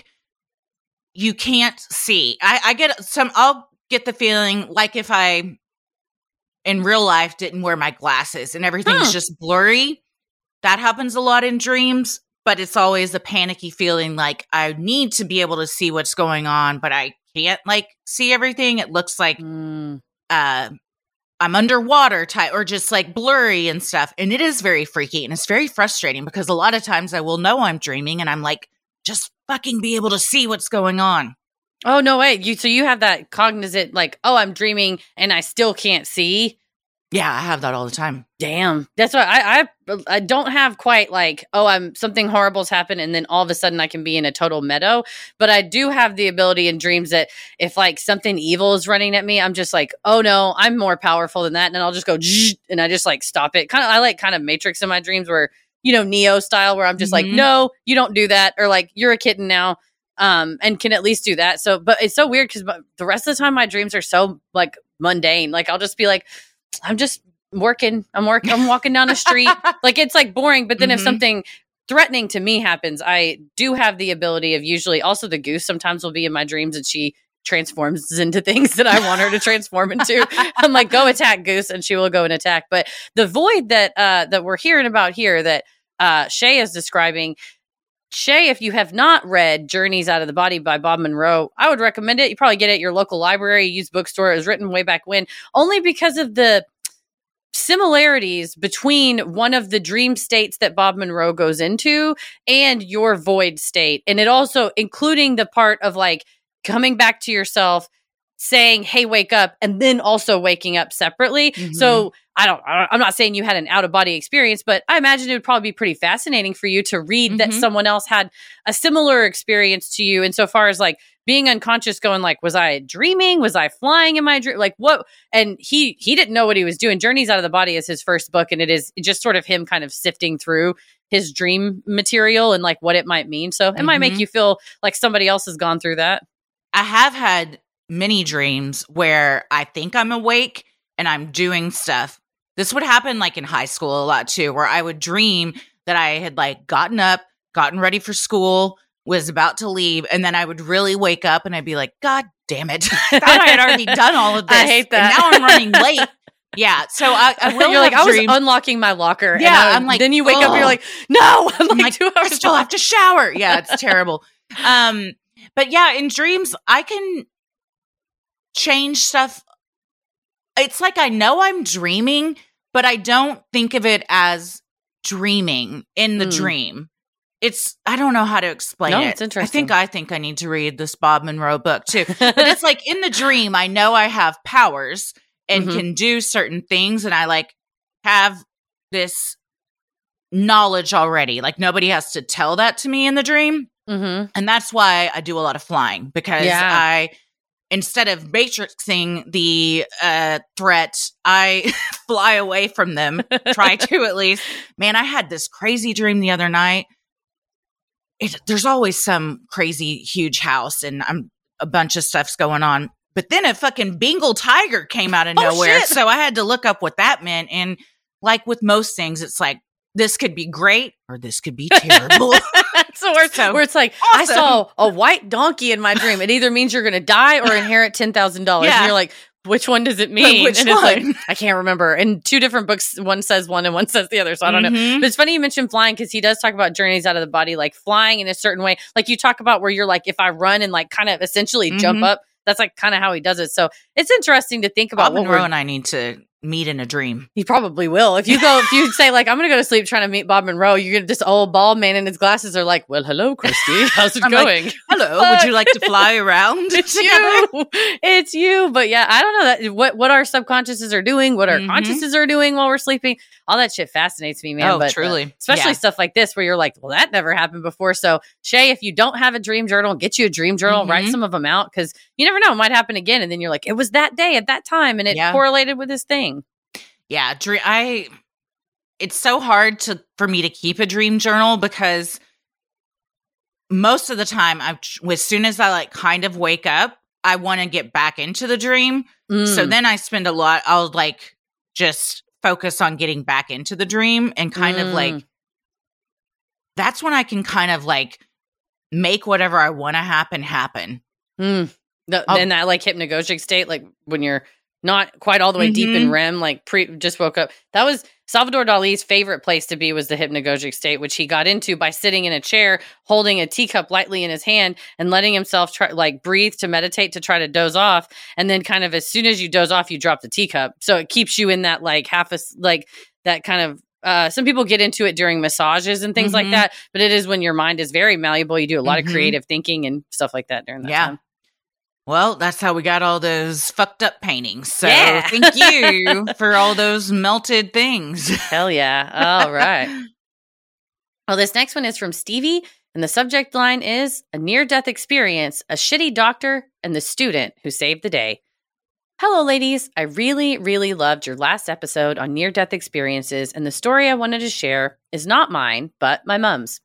you can't see. I, I get some, I'll get the feeling like if I, in real life, didn't wear my glasses and everything's huh. just blurry. That happens a lot in dreams. But it's always a panicky feeling like I need to be able to see what's going on, but I can't like see everything. It looks like mm. uh, I'm underwater type or just like blurry and stuff. And it is very freaky and it's very frustrating because a lot of times I will know I'm dreaming and I'm like, just fucking be able to see what's going on. Oh, no way. You So you have that cognizant like, oh, I'm dreaming and I still can't see. Yeah, I have that all the time. Damn. That's why I, I I don't have quite like, oh, I'm something horrible's happened and then all of a sudden I can be in a total meadow. But I do have the ability in dreams that if like something evil is running at me, I'm just like, oh no, I'm more powerful than that. And then I'll just go and I just like stop it. Kind of I like kind of Matrix in my dreams where, you know, Neo style where I'm just mm-hmm. like, no, you don't do that. Or like, you're a kitten now. Um, and can at least do that. So, but it's so weird because the rest of the time my dreams are so like mundane. Like I'll just be like, I'm just working. I'm working. I'm walking down the street. Like it's like boring. But then mm-hmm. if something threatening to me happens, I do have the ability of usually also the goose sometimes will be in my dreams and she transforms into things that I want her to transform into. I'm like, go attack goose and she will go and attack. But the void that, uh, that we're hearing about here that, uh, Shay is describing, Shay, if you have not read Journeys Out of the Body by Bob Monroe, I would recommend it. You probably get it at your local library, used bookstore. It was written way back when, only because of the similarities between one of the dream states that Bob Monroe goes into and your void state. And it also, including the part of like coming back to yourself, saying, hey, wake up, and then also waking up separately. Mm-hmm. So I don't, I'm not saying you had an out of body experience, but I imagine it would probably be pretty fascinating for you to read mm-hmm. that someone else had a similar experience to you. Insofar as like being unconscious, going like, was I dreaming? Was I flying in my dream? Like what? And he, he didn't know what he was doing. Journeys Out of the Body is his first book. And it is just sort of him kind of sifting through his dream material and like what it might mean. So it mm-hmm. might make you feel like somebody else has gone through that. I have had many dreams where I think I'm awake and I'm doing stuff. This would happen like in high school a lot too, where I would dream that I had like gotten up, gotten ready for school, was about to leave, and then I would really wake up and I'd be like, God damn it. I thought I had already done all of this. I hate that. And now I'm running late. Yeah. So I, I will You're like, dreams. I was unlocking my locker. Yeah. And I, I'm like, then you wake oh. up and you're like, no, I'm, I'm like, two hours I still have to shower. Yeah. It's terrible. Um, but yeah, in dreams, I can change stuff. It's like I know I'm dreaming, but I don't think of it as dreaming in the mm. dream. It's, I don't know how to explain no, it. It's interesting. I think I think I need to read this Bob Monroe book too. But it's like in the dream, I know I have powers and mm-hmm. can do certain things, and I like have this knowledge already. Like nobody has to tell that to me in the dream. Mm-hmm. And that's why I do a lot of flying, because yeah. I, instead of matrixing the uh, threat, I fly away from them, try to at least. Man, I had this crazy dream the other night. It, there's always some crazy huge house and I'm a bunch of stuff's going on. But then a fucking Bengal tiger came out of oh, nowhere. Shit. So I had to look up what that meant. And like with most things, it's like this could be great or this could be terrible. So where, so where it's like, awesome. I saw a white donkey in my dream. It either means you're going to die or inherit ten thousand dollars. Yeah. And you're like, which one does it mean? Which and one? It's like, I can't remember. And two different books, one says one and one says the other. So I don't mm-hmm. know. But it's funny you mentioned flying because he does talk about journeys out of the body, like flying in a certain way. Like you talk about where you're like, if I run and like kind of essentially mm-hmm. jump up, that's like kind of how he does it. So it's interesting to think about. Bob Monroe and I need to meet in a dream. He probably will. If you go, if you say like, I'm going to go to sleep trying to meet Bob Monroe, you're going to, this old bald man in his glasses are like, well, hello, Christy. How's it I'm going? Like, hello. Would you like to fly around? It's you. It's you. But yeah, I don't know that what, what our subconsciouses are doing, what our mm-hmm. consciouses are doing while we're sleeping. All that shit fascinates me, man. Oh, but, truly. Uh, especially yeah. stuff like this where you're like, well, that never happened before. So Shay, if you don't have a dream journal, get you a dream journal, mm-hmm. write some of them out because you never know. It might happen again. And then you're like, it was that day at that time and it yeah. correlated with this thing. Yeah, dream. I. It's so hard to for me to keep a dream journal because most of the time, I as soon as I like kind of wake up, I want to get back into the dream. Mm. So then I spend a lot. I'll like just focus on getting back into the dream and kind mm. of like. That's when I can kind of like make whatever I want to happen happen. Mm. The, in that like hypnagogic state, like when you're. Not quite all the way mm-hmm. deep in R E M, like pre just woke up. That was Salvador Dali's favorite place to be was the hypnagogic state, which he got into by sitting in a chair, holding a teacup lightly in his hand and letting himself try like breathe to meditate to try to doze off. And then kind of as soon as you doze off, you drop the teacup. So it keeps you in that like half a, like that kind of, uh, some people get into it during massages and things mm-hmm. like that, but it is when your mind is very malleable. You do a lot mm-hmm. of creative thinking and stuff like that during that yeah. time. Well, that's how we got all those fucked up paintings. So yeah. thank you for all those melted things. Hell yeah. All right. Well, this next one is from Stevie, and the subject line is a near-death experience, a shitty doctor, and the student who saved the day. Hello, ladies. I really, really loved your last episode on near-death experiences, and the story I wanted to share is not mine, but my mom's.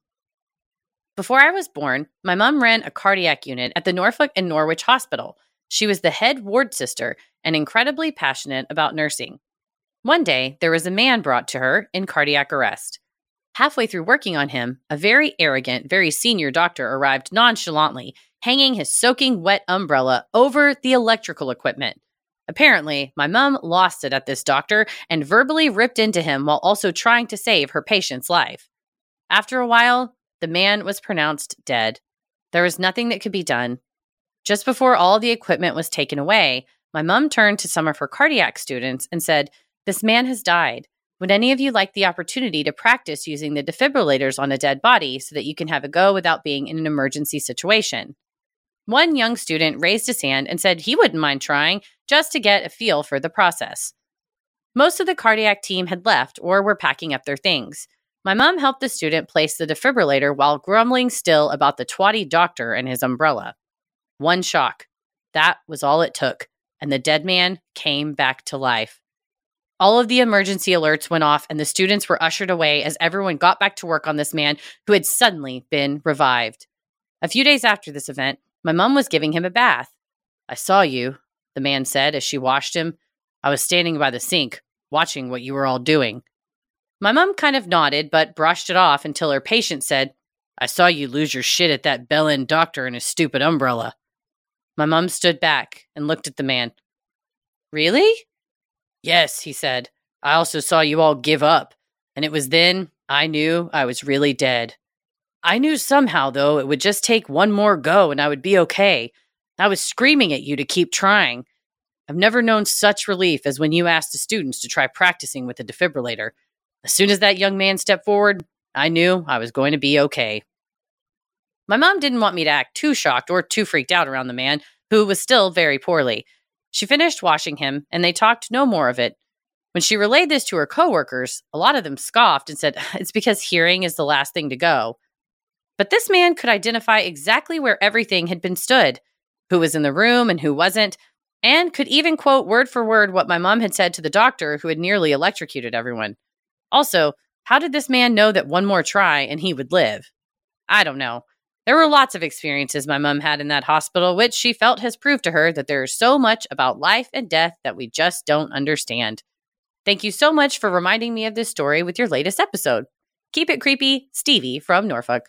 Before I was born, my mom ran a cardiac unit at the Norfolk and Norwich Hospital. She was the head ward sister and incredibly passionate about nursing. One day, there was a man brought to her in cardiac arrest. Halfway through working on him, a very arrogant, very senior doctor arrived nonchalantly, hanging his soaking wet umbrella over the electrical equipment. Apparently, my mom lost it at this doctor and verbally ripped into him while also trying to save her patient's life. After a while, the man was pronounced dead. There was nothing that could be done. Just before all the equipment was taken away, my mom turned to some of her cardiac students and said, "This man has died. Would any of you like the opportunity to practice using the defibrillators on a dead body so that you can have a go without being in an emergency situation?" One young student raised his hand and said he wouldn't mind trying just to get a feel for the process. Most of the cardiac team had left or were packing up their things. My mom helped the student place the defibrillator while grumbling still about the twatty doctor and his umbrella. One shock. That was all it took, and the dead man came back to life. All of the emergency alerts went off, and the students were ushered away as everyone got back to work on this man who had suddenly been revived. A few days after this event, my mom was giving him a bath. "I saw you," the man said as she washed him. "I was standing by the sink, watching what you were all doing." My mom kind of nodded, but brushed it off until her patient said, "I saw you lose your shit at that bell-end doctor and his stupid umbrella." My mom stood back and looked at the man. "Really?" "Yes," he said. "I also saw you all give up, and it was then I knew I was really dead. I knew somehow, though, it would just take one more go and I would be okay. I was screaming at you to keep trying. I've never known such relief as when you asked the students to try practicing with the defibrillator. As soon as that young man stepped forward, I knew I was going to be okay." My mom didn't want me to act too shocked or too freaked out around the man, who was still very poorly. She finished washing him, and they talked no more of it. When she relayed this to her coworkers, a lot of them scoffed and said it's because hearing is the last thing to go. But this man could identify exactly where everything had been stood, who was in the room and who wasn't, and could even quote word for word what my mom had said to the doctor who had nearly electrocuted everyone. Also, how did this man know that one more try and he would live? I don't know. There were lots of experiences my mom had in that hospital, which she felt has proved to her that there is so much about life and death that we just don't understand. Thank you so much for reminding me of this story with your latest episode. Keep it creepy, Stevie from Norfolk.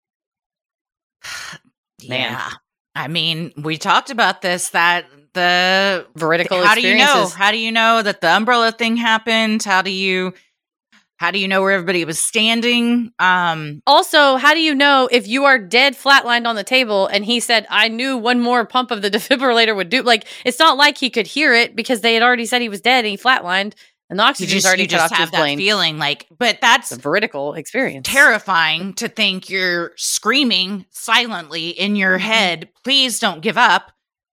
Man. Yeah. I mean, we talked about this, that the veridical how do you know? How do you know that the umbrella thing happened? How do you how do you know where everybody was standing? Um, also, how do you know if you are dead flatlined on the table and he said, I knew one more pump of the defibrillator would do? Like, it's not like he could hear it because they had already said he was dead and he flatlined. And the oxygen's just, already you cut just off have his brain. That feeling like, but that's the veridical experience. Terrifying to think you're screaming silently in your head, please don't give up.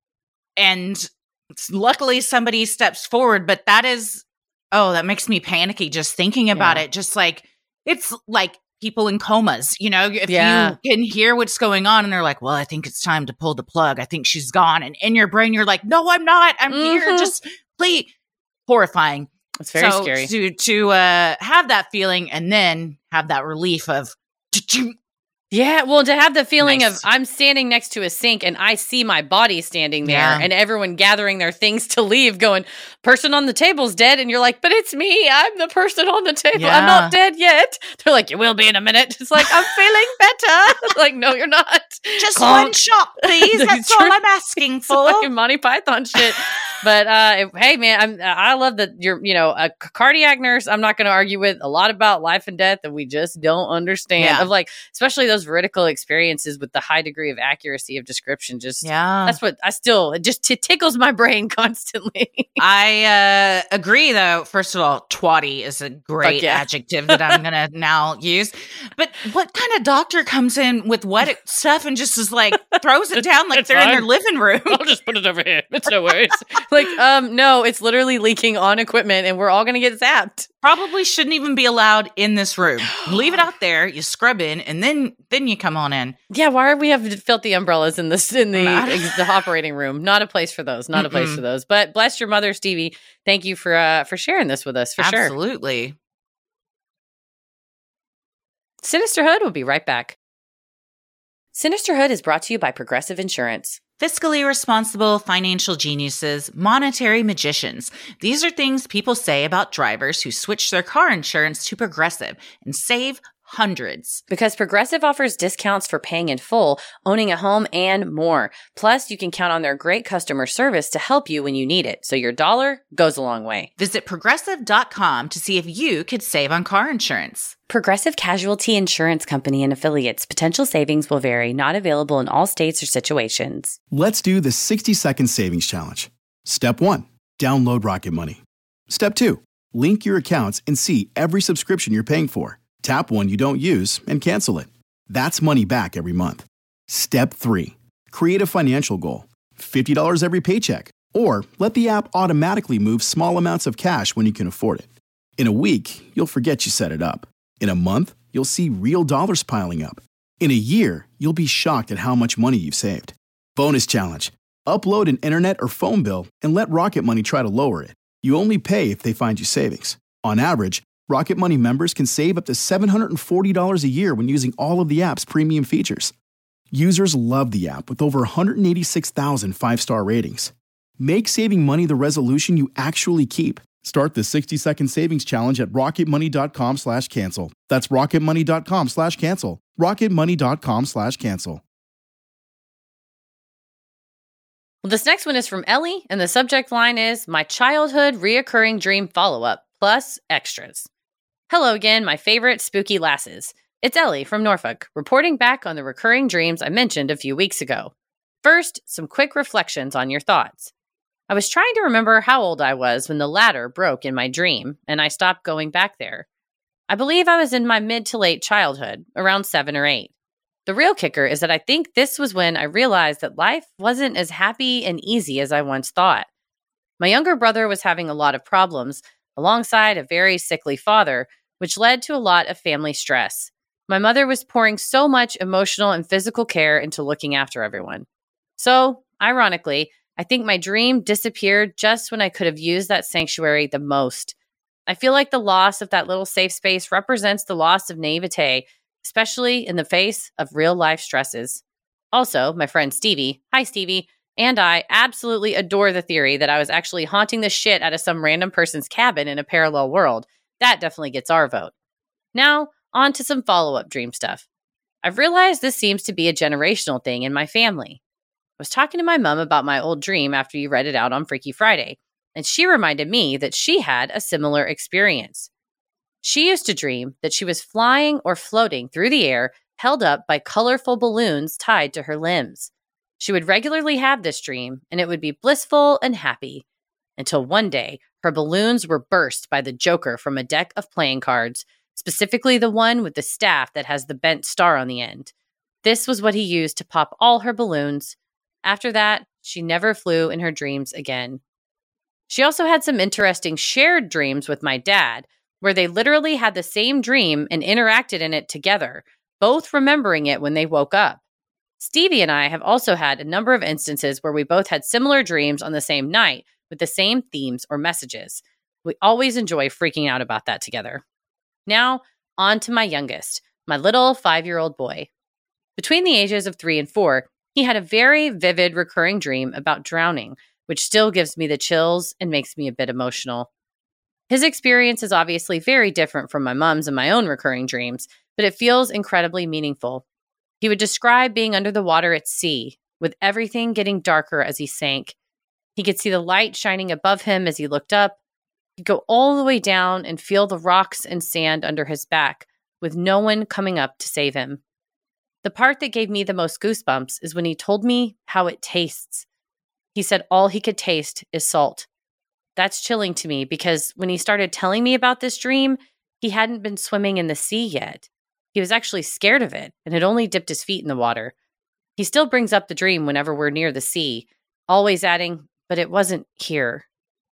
And luckily somebody steps forward, but that is, oh, that makes me panicky just thinking about yeah. it. Just like, it's like people in comas, you know, if yeah. you can hear what's going on and they're like, well, I think it's time to pull the plug. I think she's gone. And in your brain, you're like, no, I'm not. I'm mm-hmm. here. Just please. Horrifying. It's very so scary to to uh, have that feeling and then have that relief of, yeah. Well, to have the feeling nice. of I'm standing next to a sink and I see my body standing there, yeah. and everyone gathering their things to leave, going, "Person on the table's dead," and you're like, "But it's me. I'm the person on the table. Yeah. I'm not dead yet." They're like, "You will be in a minute." It's like I'm feeling better. Like, no, you're not. Just Conk. one shot, please. That's all I'm asking for. It's fucking Monty Python shit. But uh, hey, man, I'm, I love that you're, you know, a cardiac nurse. I'm not going to argue with a lot about life and death that we just don't understand. Yeah. Of like, especially those veridical experiences with the high degree of accuracy of description. Just yeah, that's what I still it just it tickles my brain constantly. I uh, agree, though. First of all, twatty is a great yeah. adjective that I'm going to now use. But what kind of doctor comes in with wet stuff and just is like throws it down like they're fine. in their living room? I'll just put it over here. It's no worries. Like, um, no, it's literally leaking on equipment and we're all going to get zapped. Probably shouldn't even be allowed in this room. Leave it out there, you scrub in, and then then you come on in. Yeah, why are we have filthy umbrellas in this in the, the operating room? Not a place for those. Not Mm-mm. a place for those. But bless your mother, Stevie. Thank you for uh, for sharing this with us, for Absolutely. sure. Absolutely. Sinisterhood will be right back. Sinisterhood is brought to you by Progressive Insurance. Fiscally responsible financial geniuses, monetary magicians. These are things people say about drivers who switch their car insurance to Progressive and save hundreds. Because Progressive offers discounts for paying in full, owning a home, and more. Plus, you can count on their great customer service to help you when you need it, so your dollar goes a long way. Visit progressive dot com to see if you could save on car insurance. Progressive Casualty Insurance Company and Affiliates. Potential savings will vary. Not available in all states or situations. Let's do the sixty second savings challenge. Step one, download Rocket Money. Step two, link your accounts and see every subscription you're paying for. Tap one you don't use and cancel it. That's money back every month. Step three, create a financial goal. fifty dollars every paycheck. Or let the app automatically move small amounts of cash when you can afford it. In a week, you'll forget you set it up. In a month, you'll see real dollars piling up. In a year, you'll be shocked at how much money you've saved. Bonus challenge. Upload an internet or phone bill and let Rocket Money try to lower it. You only pay if they find you savings. On average, Rocket Money members can save up to seven hundred forty dollars a year when using all of the app's premium features. Users love the app with over one hundred eighty-six thousand five-star ratings. Make saving money the resolution you actually keep. Start the sixty second savings challenge at rocketmoney.com slash cancel. That's rocketmoney.com slash cancel. rocketmoney.com slash cancel. Well, this next one is from Ellie, and the subject line is My Childhood Reoccurring Dream Follow-Up, plus extras. Hello again, my favorite spooky lasses. It's Ellie from Norfolk, reporting back on the recurring dreams I mentioned a few weeks ago. First, some quick reflections on your thoughts. I was trying to remember how old I was when the ladder broke in my dream, and I stopped going back there. I believe I was in my mid to late childhood, around seven or eight. The real kicker is that I think this was when I realized that life wasn't as happy and easy as I once thought. My younger brother was having a lot of problems, alongside a very sickly father, which led to a lot of family stress. My mother was pouring so much emotional and physical care into looking after everyone. So, ironically, I think my dream disappeared just when I could have used that sanctuary the most. I feel like the loss of that little safe space represents the loss of naivete, especially in the face of real-life stresses. Also, my friend Stevie, hi Stevie, and I absolutely adore the theory that I was actually haunting the shit out of some random person's cabin in a parallel world. That definitely gets our vote. Now, On to some follow-up dream stuff. I've realized this seems to be a generational thing in my family. I was talking to my mom about my old dream after you read it out on Freaky Friday, and she reminded me that she had a similar experience. She used to dream that she was flying or floating through the air, held up by colorful balloons tied to her limbs. She would regularly have this dream, and it would be blissful and happy, until one day her balloons were burst by the Joker from a deck of playing cards, specifically the one with the staff that has the bent star on the end. This was what he used to pop all her balloons. After that, she never flew in her dreams again. She also had some interesting shared dreams with my dad, where they literally had the same dream and interacted in it together, both remembering it when they woke up. Stevie and I have also had a number of instances where we both had similar dreams on the same night with the same themes or messages. We always enjoy freaking out about that together. Now, on to my youngest, my little five-year-old boy. Between the ages of three and four, he had a very vivid recurring dream about drowning, which still gives me the chills and makes me a bit emotional. His experience is obviously very different from my mom's and my own recurring dreams, but it feels incredibly meaningful. He would describe being under the water at sea, with everything getting darker as he sank. He could see the light shining above him as he looked up. He'd go all the way down and feel the rocks and sand under his back, with no one coming up to save him. The part that gave me the most goosebumps is when he told me how it tastes. He said all he could taste is salt. That's chilling to me because when he started telling me about this dream, he hadn't been swimming in the sea yet. He was actually scared of it and had only dipped his feet in the water. He still brings up the dream whenever we're near the sea, always adding, but it wasn't here.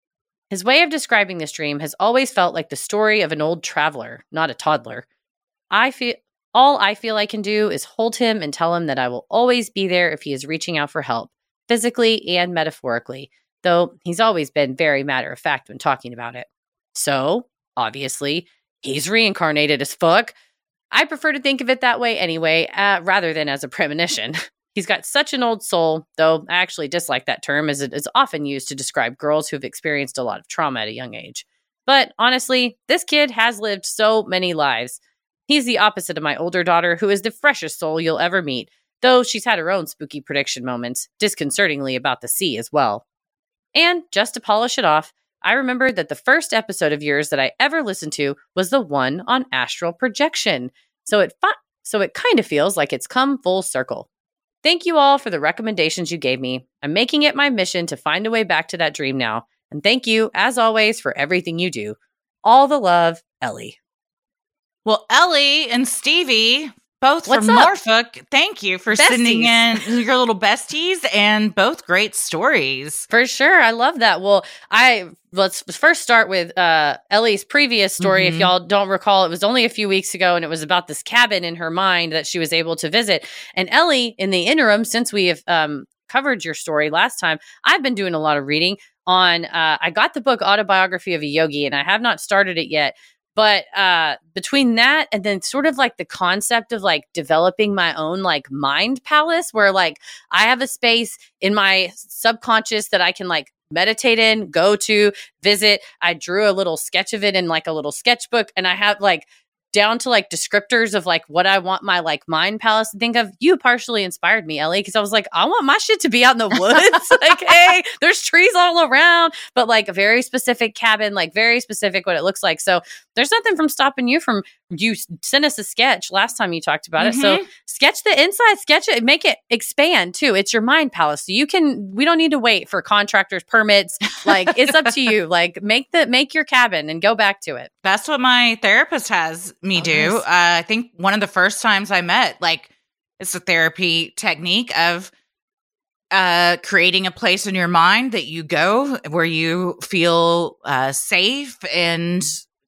His way of describing this dream has always felt like the story of an old traveler, not a toddler. I feel all I feel I can do is hold him and tell him that I will always be there if he is reaching out for help, physically and metaphorically, though he's always been very matter-of-fact when talking about it. So, obviously, he's reincarnated as fuck. I prefer to think of it that way anyway, uh, rather than as a premonition. He's got such an old soul, though I actually dislike that term as it is often used to describe girls who have experienced a lot of trauma at a young age. But honestly, this kid has lived so many lives. He's the opposite of my older daughter, who is the freshest soul you'll ever meet, though she's had her own spooky prediction moments, disconcertingly about the sea as well. And just to polish it off, I remembered that the first episode of yours that I ever listened to was the one on astral projection. So it fi- so it kind of feels like it's come full circle. Thank you all for the recommendations you gave me. I'm making it my mission to find a way back to that dream now. And thank you, as always, for everything you do. All the love, Ellie. Well, Ellie and Stevie, both What's from up? Norfolk, thank you for Besties. sending in your little besties and both great stories. For sure. I love that. Well, I let's first start with uh, Ellie's previous story. Mm-hmm. If y'all don't recall, it was only a few weeks ago, and it was about this cabin in her mind that she was able to visit. And Ellie, in the interim, since we have um, covered your story last time, I've been doing a lot of reading on, uh, I got the book Autobiography of a Yogi, and I have not started it yet. But uh, between that and then sort of like the concept of like developing my own like mind palace where like I have a space in my subconscious that I can like meditate in, go to, visit. I drew a little sketch of it in like a little sketchbook, and I have like down to like descriptors of like what I want my like mind palace to think of. You partially inspired me, Ellie, because I was like, I want my shit to be out in the woods. Like, hey, there's trees all around, but like a very specific cabin, like very specific what it looks like. So there's nothing from stopping you from you send us a sketch last time you talked about Mm-hmm. it. So sketch the inside, sketch it, make it expand too. It's your mind palace. So you can, we don't need to wait for contractors permits. Like it's up to you. Like make the, make your cabin and go back to it. That's what my therapist has me Oh, do. nice. Uh, I think one of the first times I met, like, it's a therapy technique of uh, creating a place in your mind that you go where you feel uh, safe and,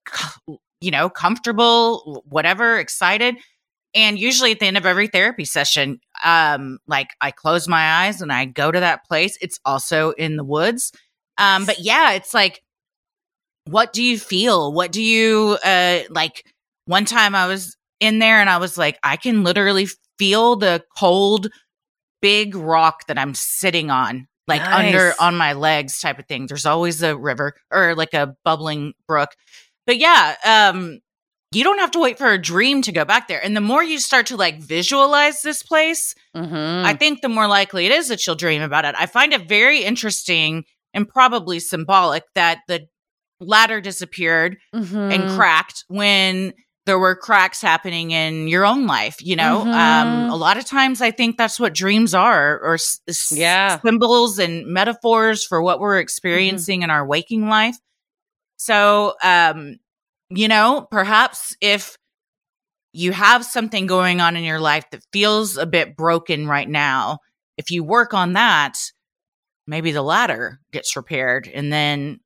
you know, comfortable, whatever, excited. And usually at the end of every therapy session, um, like I close my eyes and I go to that place. It's also in the woods. Um, but yeah, it's like, what do you feel? What do you, uh, like one time I was in there and I was like, I can literally feel the cold, big rock that I'm sitting on, like Nice. under on my legs type of thing. There's always a river or like a bubbling brook. But yeah, um, you don't have to wait for a dream to go back there. And the more you start to like visualize this place, mm-hmm. I think the more likely it is that you'll dream about it. I find it very interesting and probably symbolic that the ladder disappeared mm-hmm. and cracked when there were cracks happening in your own life. You know, mm-hmm. um, a lot of times I think that's what dreams are, or s- yeah. symbols and metaphors for what we're experiencing mm-hmm. in our waking life. So, um, you know, perhaps if you have something going on in your life that feels a bit broken right now, if you work on that, maybe the ladder gets repaired, and then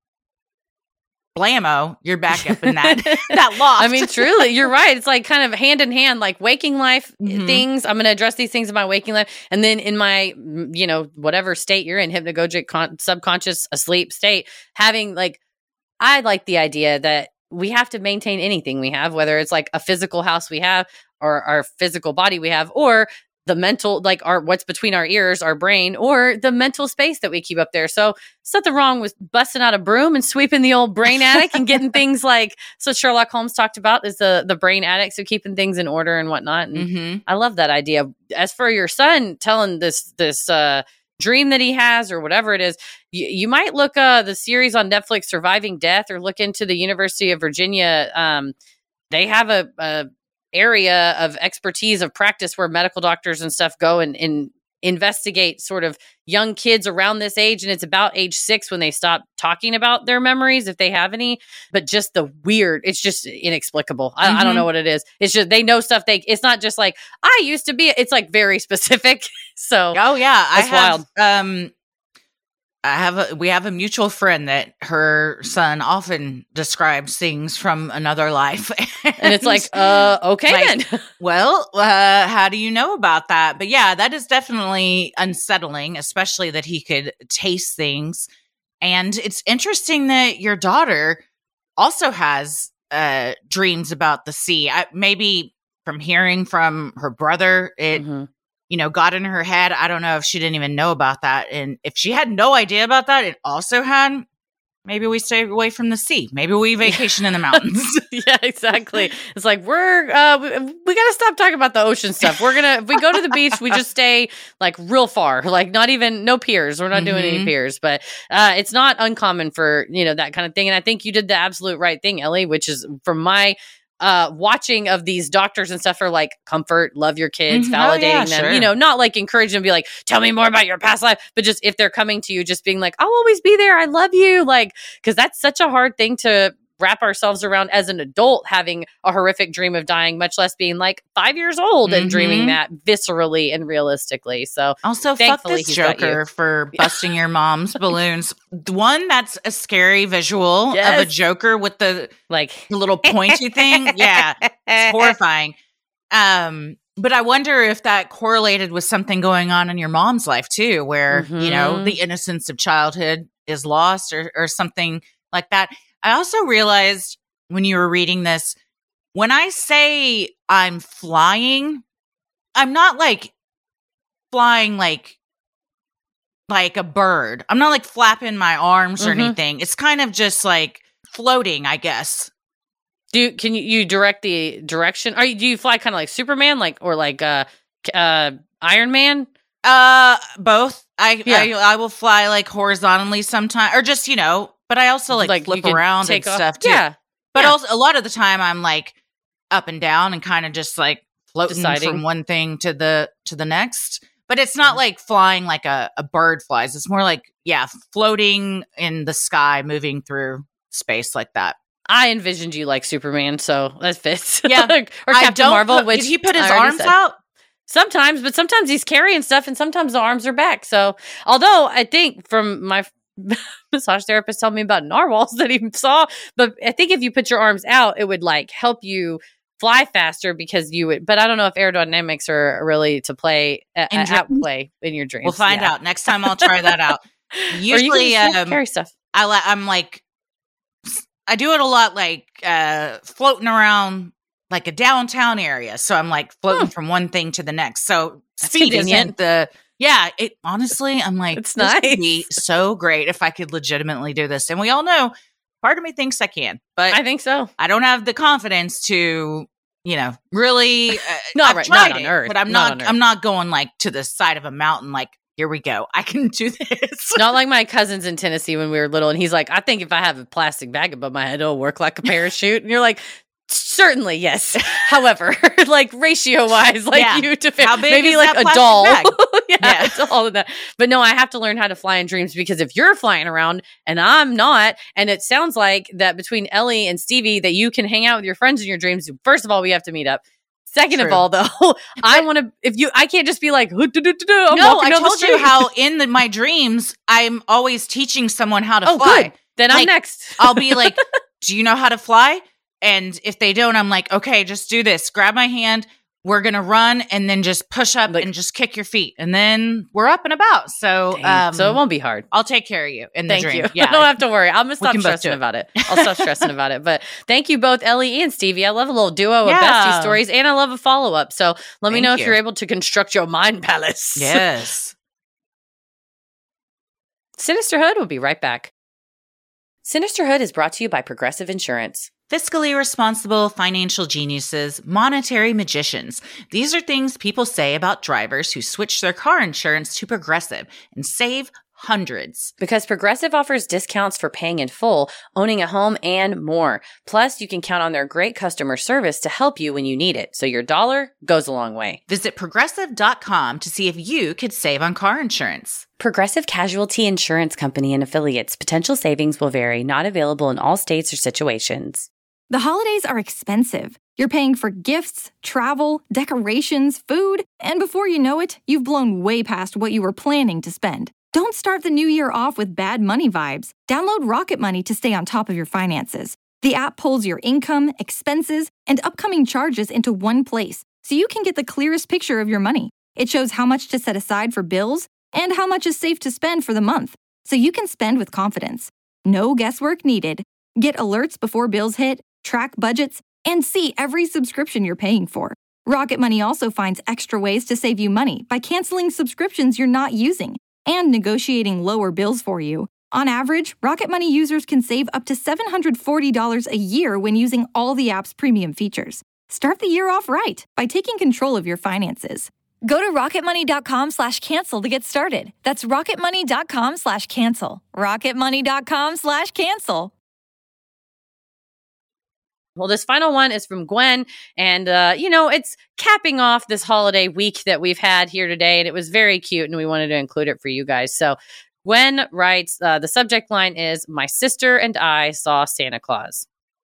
blammo, you're back up in that that loft. I mean, truly, you're right. It's like kind of hand in hand, like waking life Mhm. things. I'm going to address these things in my waking life. And then in my, you know, whatever state you're in, hypnagogic, con- subconscious, asleep state, having like, I like the idea that we have to maintain anything we have, whether it's like a physical house we have or our physical body we have, or the mental, like our, what's between our ears, our brain, or the mental space that we keep up there. So there's nothing wrong with busting out a broom and sweeping the old brain attic and getting things like, so Sherlock Holmes talked about is the, the brain attic. So keeping things in order and whatnot. And Mm-hmm. I love that idea. As for your son telling this, this, uh, dream that he has or whatever it is, you, you might look, uh, the series on Netflix, Surviving Death, or look into the University of Virginia. Um, they have a, a, area of expertise of practice where medical doctors and stuff go and, and investigate sort of young kids around this age. And it's about age six when they stop talking about their memories, if they have any, but just the weird, it's just inexplicable. I, Mm-hmm. I don't know what it is. It's just, they know stuff. They, it's not just like, I used to be, it's like very specific. So, Oh yeah, That's I have. Um, I have a, we have a mutual friend that her son often describes things from another life, and it's like, uh, okay, Like, then. well, uh, how do you know about that? But yeah, that is definitely unsettling, especially that he could taste things. And it's interesting that your daughter also has uh, dreams about the sea. I, maybe from hearing from her brother, it Mhm. you know, got in her head. I don't know if she didn't even know about that. And if she had no idea about that, it also had, maybe we stay away from the sea. Maybe we vacation in the mountains. Yeah, exactly. It's like, we're, uh, we, we got to stop talking about the ocean stuff. We're going to, if we go to the beach, we just stay like real far, like not even, no piers. We're not doing any Mhm. piers, but uh, it's not uncommon for, you know, that kind of thing. And I think you did the absolute right thing, Ellie, which is from my uh, watching of these doctors and stuff are like comfort, love your kids, Mhm. Oh, validating yeah, them, sure. you know, not like encouraging them to be like, tell me more about your past life, but just if they're coming to you, just being like, I'll always be there. I love you. Like, cause that's such a hard thing to wrap ourselves around as an adult, having a horrific dream of dying, much less being like five years old and Mhm. dreaming that viscerally and realistically. So Also, fuck Thankfully, this he's got you. Joker for busting your mom's balloons. One, that's a scary visual of a Yes. Joker with the, like, the little pointy thing. Yeah, it's horrifying. Um, but I wonder if that correlated with something going on in your mom's life too, where, you know, Mhm. the innocence of childhood is lost or, or something like that. I also realized when you were reading this, when I say I'm flying, I'm not like flying like like a bird. I'm not like flapping my arms or Mhm. anything. It's kind of just like floating, I guess. do can you, you direct the direction? Are you, do you fly kind of like Superman, like, or like uh, uh, Iron Man? Uh, both. I, Yeah. I I will fly like horizontally sometimes, or just you know. But I also like, Like, flip you can around and take off- stuff too. Yeah, But yeah. also a lot of the time I'm like up and down and kind of just like floating Deciding. from one thing to the to the next. But it's not like flying like a, a bird flies. It's more like, yeah, floating in the sky, moving through space like that. I envisioned you like Superman, so that fits. Yeah. or I Captain don't Marvel. put- which did he put his I already arms said. out? Sometimes, but sometimes he's carrying stuff, and sometimes the arms are back. So, although I think from my massage therapist telling me about narwhals that he saw, but I think if you put your arms out, it would like help you fly faster because you would. But I don't know if aerodynamics are really to play uh, In at dreams? play in your dreams. We'll find Yeah. out next time. I'll try that out. Or you can Usually, just, yeah, um, carry stuff. I li- I'm like, I do it a lot, like uh, floating around like a downtown area. So I'm like floating Hmm. from one thing to the next. So That's speed convenient. isn't the, yeah, it honestly, I'm like, It's this would nice. be so great if I could legitimately do this. And we all know Part of me thinks I can, but I think so. I don't have the confidence to, you know, really. Uh, not I've right, tried not on it, Earth, but I'm not not. I'm not going like to the side of a mountain. Like, here we go. I can do this. Not like my cousins in Tennessee when we were little, and he's like, I think if I have a plastic bag above my head, it'll work like a parachute. And you're like, certainly, yes. However, like ratio wise, like Yeah. you to fit, How big maybe is like that a plastic doll. bag? yeah, Yeah. it's all of that. But no, I have to learn how to fly in dreams, because if you're flying around and I'm not, and it sounds like that between Ellie and Stevie that you can hang out with your friends in your dreams. First of all, we have to meet up. Second True. of all, though, I want to. If you, I can't just be like, "Hoo, doo, doo, doo, doo," I'm no, walking I down the told you street. how in the, my dreams I'm always teaching someone how to Oh, fly. good. Then I'm Like, next. I'll be like, "Do you know how to fly?" And if they don't, I'm like, "Okay, just do this. Grab my hand. We're gonna run, and then just push up Like- and just kick your feet, and then we're up and about." So, Dang. um, so it won't be hard. I'll take care of you in the Thank dream. you. Yeah, I don't have to worry. I'm gonna stop can both stressing do it. about it. I'll stop stressing about it. But thank you both, Ellie and Stevie. I love a little duo of Yeah. bestie stories, and I love a follow up. So let me Thank know you. if you're able to construct your mind palace. yes. Sinisterhood will be right back. Sinisterhood is brought to you by Progressive Insurance. Fiscally responsible financial geniuses, monetary magicians. These are things people say about drivers who switch their car insurance to Progressive and save hundreds. Because Progressive offers discounts for paying in full, owning a home, and more. Plus, you can count on their great customer service to help you when you need it, so your dollar goes a long way. Visit progressive dot com to see if you could save on car insurance. Progressive Casualty Insurance Company and affiliates. Potential savings will vary, not available in all states or situations. The holidays are expensive. You're paying for gifts, travel, decorations, food, and before you know it, you've blown way past what you were planning to spend. Don't start the new year off with bad money vibes. Download Rocket Money to stay on top of your finances. The app pulls your income, expenses, and upcoming charges into one place, so you can get the clearest picture of your money. It shows how much to set aside for bills and how much is safe to spend for the month, so you can spend with confidence. No guesswork needed. Get alerts before bills hit, track budgets, and see every subscription you're paying for. Rocket Money also finds extra ways to save you money by canceling subscriptions you're not using and negotiating lower bills for you. On average, Rocket Money users can save up to seven hundred forty dollars a year when using all the app's premium features. Start the year off right by taking control of your finances. Go to rocketmoney.com slash cancel to get started. That's rocketmoney.com slash cancel. rocketmoney.com slash cancel. Well, this final one is from Gwen, and, uh, you know, it's capping off this holiday week that we've had here today, and it was very cute, and we wanted to include it for you guys. So Gwen writes, uh, the subject line is, "My sister and I saw Santa Claus."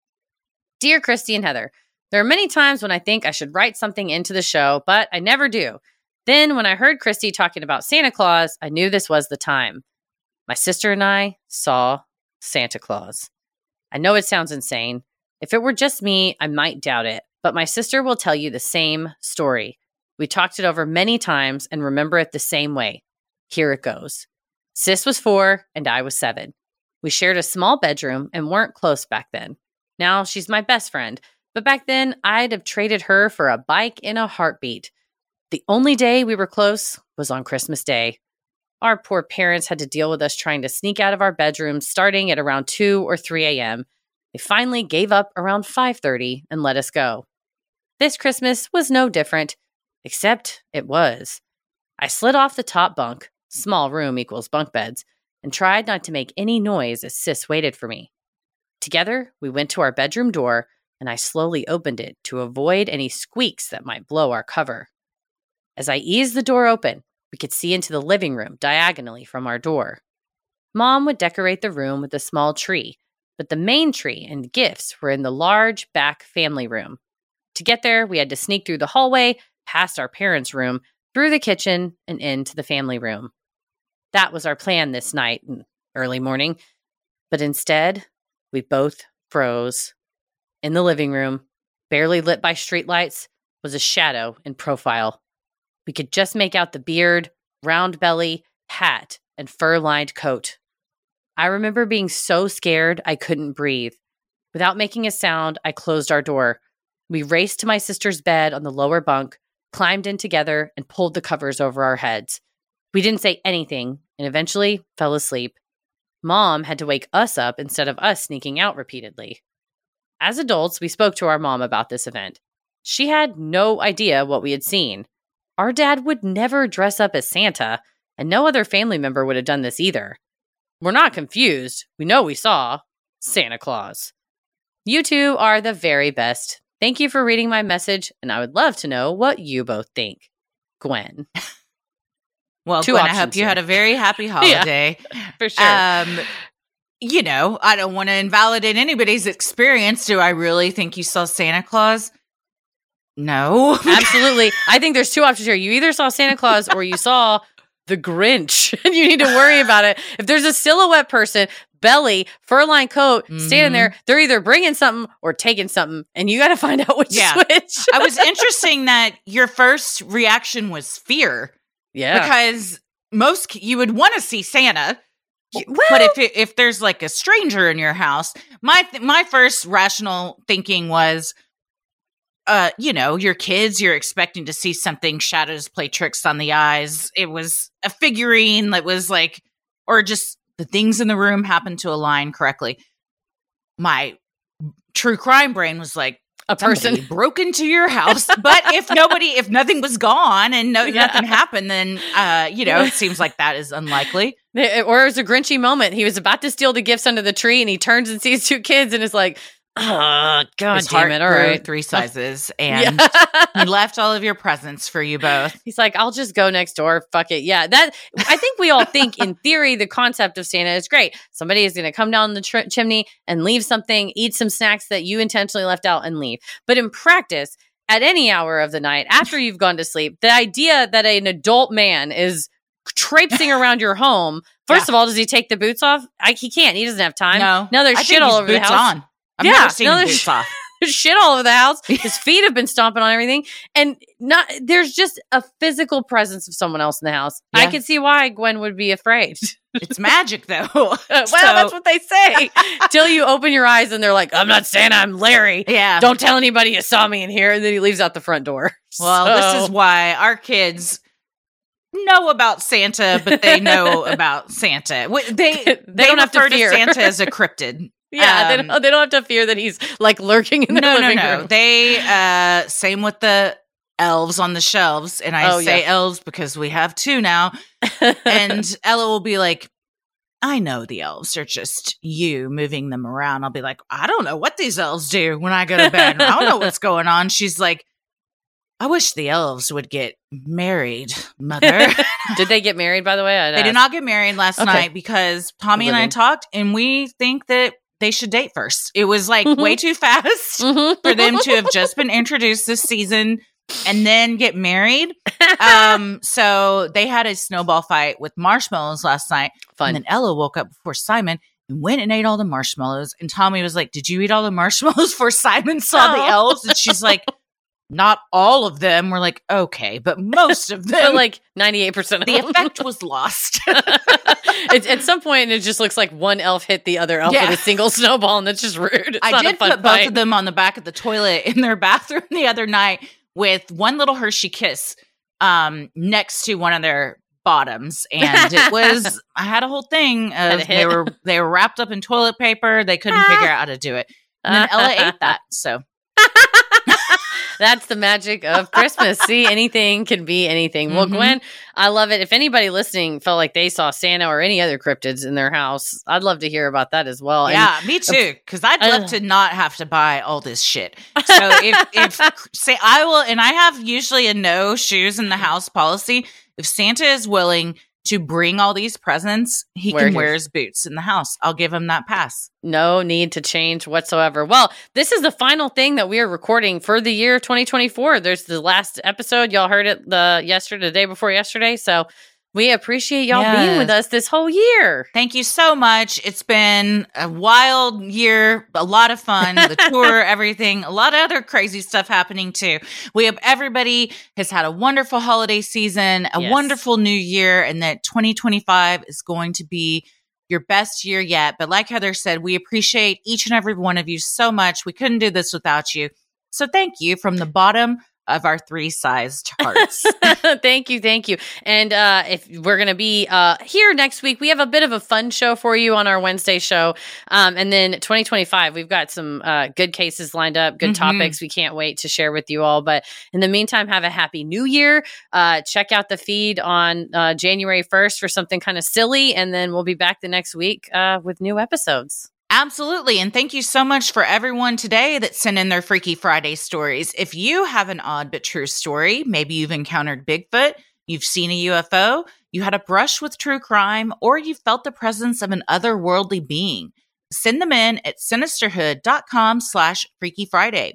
Dear Christy and Heather, there are many times when I think I should write something into the show, but I never do. Then when I heard Christy talking about Santa Claus, I knew this was the time. My sister and I saw Santa Claus. I know it sounds insane. If it were just me, I might doubt it, but my sister will tell you the same story. We talked it over many times and remember it the same way. Here it goes. Sis was four and I was seven. We shared a small bedroom and weren't close back then. Now she's my best friend, but back then I'd have traded her for a bike in a heartbeat. The only day we were close was on Christmas Day. Our poor parents had to deal with us trying to sneak out of our bedrooms starting at around two or three a.m. They finally gave up around five thirty and let us go. This Christmas was no different, except it was. I slid off the top bunk, small room equals bunk beds, and tried not to make any noise as Sis waited for me. Together, we went to our bedroom door, and I slowly opened it to avoid any squeaks that might blow our cover. As I eased the door open, we could see into the living room diagonally from our door. Mom would decorate the room with a small tree, but the main tree and gifts were in the large back family room. To get there, we had to sneak through the hallway, past our parents' room, through the kitchen, and into the family room. That was our plan this night and early morning, but instead, we both froze. In the living room, barely lit by streetlights, was a shadow in profile. We could just make out the beard, round belly, hat, and fur-lined coat. I remember being so scared I couldn't breathe. Without making a sound, I closed our door. We raced to my sister's bed on the lower bunk, climbed in together, and pulled the covers over our heads. We didn't say anything and eventually fell asleep. Mom had to wake us up instead of us sneaking out repeatedly. As adults, we spoke to our mom about this event. She had no idea what we had seen. Our dad would never dress up as Santa, and no other family member would have done this either. We're not confused. We know we saw Santa Claus. You two are the very best. Thank you for reading my message, and I would love to know what you both think. Gwen. Well, Two Gwen, I options hope you here. had a very happy holiday. Yeah, for sure. Um, you know, I don't want to invalidate anybody's experience. Do I really think you saw Santa Claus? No. Absolutely. I think there's two options here. You either saw Santa Claus or you saw the Grinch, and you need to worry about it. If there's a silhouette person, belly, fur-lined coat, mm-hmm. standing there, they're either bringing something or taking something, and you got to find out which yeah. switch. I was interesting that your first reaction was fear. Yeah. Because most, you would want to see Santa. Well, but if it, if there's like a stranger in your house, my th- my first rational thinking was, uh, you know, your kids, you're expecting to see something, shadows play tricks on the eyes. It was a figurine that was like, or just the things in the room happened to align correctly. My true crime brain was like, a person broke into your house. But if nobody, if nothing was gone and no, Yeah. nothing happened, then, uh, you know, it seems like that is unlikely. Or it was a Grinchy moment. He was about to steal the gifts under the tree, and he turns and sees two kids and is like, oh, God His damn heart it. All grew right. three sizes, and Yeah. he left all of your presents for you both. He's like, I'll just go next door. Fuck it. Yeah. That I think we all think in theory, the concept of Santa is great. Somebody is going to come down the tr- chimney and leave something, eat some snacks that you intentionally left out and leave. But in practice, at any hour of the night, after you've gone to sleep, the idea that an adult man is traipsing around your home, first Yeah. of all, does he take the boots off? I, he can't. He doesn't have time. No. Now there's I shit think all his over the boots house. on. I've Yeah, never seen no, his there's- boots off. There's shit all over the house. His feet have been stomping on everything. And not there's just a physical presence of someone else in the house. I Yeah. could see why Gwen would be afraid. It's magic, though. well, that's what they say. Till you open your eyes and they're like, I'm not Santa, I'm Larry. Yeah. Don't tell anybody you saw me in here. And then he leaves out the front door. Well, So- this is why our kids know about Santa, but they know about Santa. Wh- They they, They don't have to refer to, fear. Santa as a cryptid. Yeah, they, Um, don't, they don't have to fear that he's like lurking in the no, no, living no. room. They uh same with the elves on the shelves, and I Oh, say yeah. elves because we have two now. And Ella will be like, I know the elves are just you moving them around. I'll be like, I don't know what these elves do when I go to bed. I don't know what's going on. She's like, I wish the elves would get married, mother. Did they get married, by the way? I'd They did ask. not get married last Okay. night because Tommy and I Living. talked, and we think that they should date first. It was like Mhm. way too fast Mhm. for them to have just been introduced this season and then get married. Um, so they had a snowball fight with marshmallows last night. Fun. And then Ella woke up before Simon and went and ate all the marshmallows. And Tommy was like, did you eat all the marshmallows before Simon saw the Oh. elves? And she's like, not all of them. We're like, okay, but most of them. But like ninety-eight percent of the them. effect was lost. It's, at some point, it just looks like one elf hit the other elf Yeah. with a single snowball, and that's just rude. It's I not did a fun put both fight. of them on the back of the toilet in their bathroom the other night with one little Hershey Kiss um, next to one of their bottoms, and it was I had a whole thing Had of a hit. they were they were wrapped up in toilet paper. They couldn't figure out how to do it, and then Ella ate that. So That's the magic of Christmas. See, anything can be anything. Well, Mhm. Gwen, I love it. If anybody listening felt like they saw Santa or any other cryptids in their house, I'd love to hear about that as well. And yeah, me too. Because I'd love Uh. to not have to buy all this shit. So if if say I will, and I have usually a no shoes in the house policy. If Santa is willing to bring all these presents, he Wear can his- wear his boots in the house. I'll give him that pass. no need to change whatsoever. Well, this is the final thing that we are recording for the year twenty twenty-four. There's the last episode. Y'all heard it the yesterday, the day before yesterday. So we appreciate y'all being Yes. with us this whole year. Thank you so much. It's been a wild year, a lot of fun, the tour, everything, a lot of other crazy stuff happening too. We hope everybody has had a wonderful holiday season, a Yes. wonderful new year, and that twenty twenty-five is going to be your best year yet. But like Heather said, we appreciate each and every one of you so much. We couldn't do this without you. So thank you from the bottom of our three-sized hearts. Thank you. Thank you. And uh, if we're going to be uh, here next week, we have a bit of a fun show for you on our Wednesday show. Um, and then twenty twenty-five, we've got some uh, good cases lined up, good mm-hmm. topics we can't wait to share with you all. But in the meantime, have a happy new year. Uh, check out the feed on uh, January first for something kind of silly. And then we'll be back the next week uh, with new episodes. Absolutely. And thank you so much for everyone today that sent in their Freaky Friday stories. If you have an odd but true story, maybe you've encountered Bigfoot, you've seen a U F O, you had a brush with true crime, or you felt the presence of an otherworldly being, send them in at sinisterhood.com slash Freaky Friday.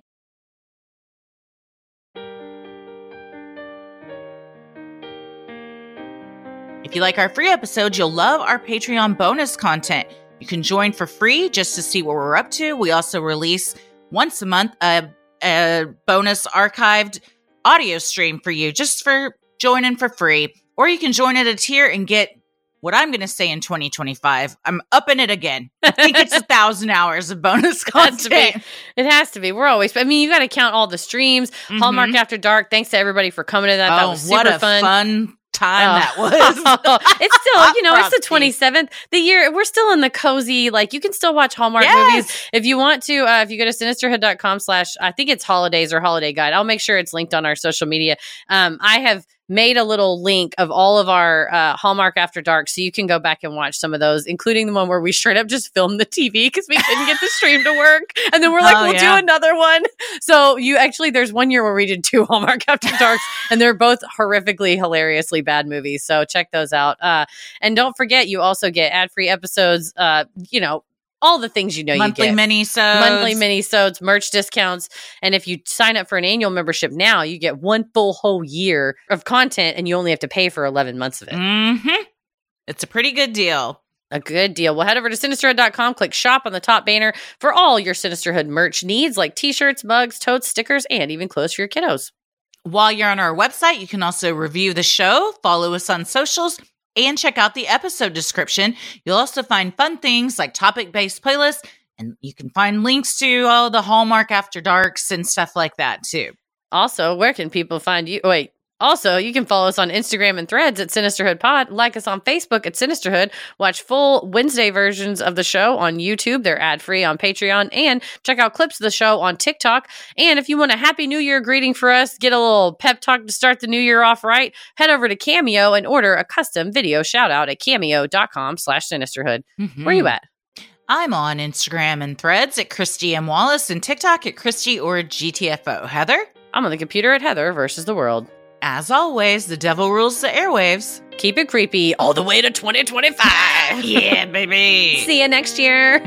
If you like our free episodes, you'll love our Patreon bonus content. You can join for free just to see what we're up to. We also release once a month a, a bonus archived audio stream for you just for joining for free. Or you can join at a tier and get what I'm going to say in twenty twenty-five. I'm upping it again. I think it's a thousand hours of bonus content. It has to be. It has to be. We're always, I mean, you got to count all the streams. Mm-hmm. Hallmark After Dark. Thanks to everybody for coming to that. Oh, that was super what a fun. fun time Oh. that was. It's still, you know, it's the Frosty. twenty-seventh. The year, we're still in the cozy, like, you can still watch Hallmark Yes. movies. If you want to, uh, if you go to sinisterhood.com slash, I think it's holidays or holiday guide. I'll make sure it's linked on our social media. Um, I have made a little link of all of our uh, Hallmark After Dark, so you can go back and watch some of those, including the one where we straight up just filmed the T V because we couldn't get the stream to work. And then we're like, Oh, we'll yeah. do another one. So you actually, there's one year where we did two Hallmark After Darks, and they're both horrifically, hilariously bad movies. So check those out. Uh, and don't forget, you also get ad-free episodes, uh, you know, all the things you know Monthly you get. mini-sodes. Monthly mini-sodes, merch discounts. And if you sign up for an annual membership now, you get one full whole year of content, and you only have to pay for eleven months of it. Mm-hmm. It's a pretty good deal. A good deal. Well, head over to sinisterhood dot com, click shop on the top banner for all your Sinisterhood merch needs, like t-shirts, mugs, totes, stickers, and even clothes for your kiddos. While you're on our website, you can also review the show, follow us on socials, and check out the episode description. You'll also find fun things like topic-based playlists, and you can find links to all the Hallmark After Darks and stuff like that, too. Also, where can people find you? Wait. Also, you can follow us on Instagram and Threads at Sinisterhood Pod, like us on Facebook at Sinisterhood, watch full Wednesday versions of the show on YouTube. They're ad-free on Patreon, and check out clips of the show on TikTok. And if you want a Happy New Year greeting for us, get a little pep talk to start the new year off right, head over to Cameo and order a custom video shout-out at cameo.com slash Sinisterhood. Mm-hmm. Where are you at? I'm on Instagram and Threads at Christy M. Wallace and TikTok at Christy or G T F O. Heather? I'm on the computer at Heather versus the world. As always, the devil rules the airwaves. Keep it creepy all the way to twenty twenty-five. Yeah, baby. See you next year.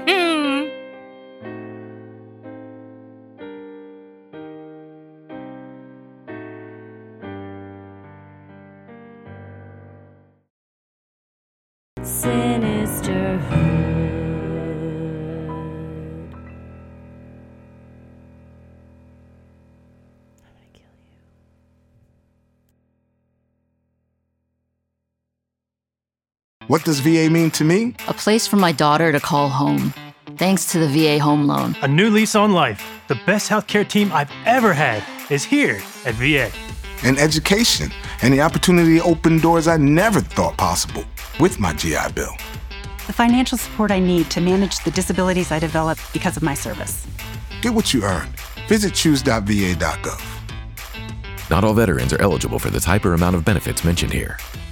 Sinisterhood. I'm gonna kill you. What does V A mean to me? A place for my daughter to call home. Thanks to the V A Home Loan. A new lease on life. The best healthcare team I've ever had is here at V A. An education and the opportunity to open doors I never thought possible with my G I Bill. The financial support I need to manage the disabilities I developed because of my service. Get what you earned. Visit choose dot v a dot gov. Not all veterans are eligible for the type or amount of benefits mentioned here.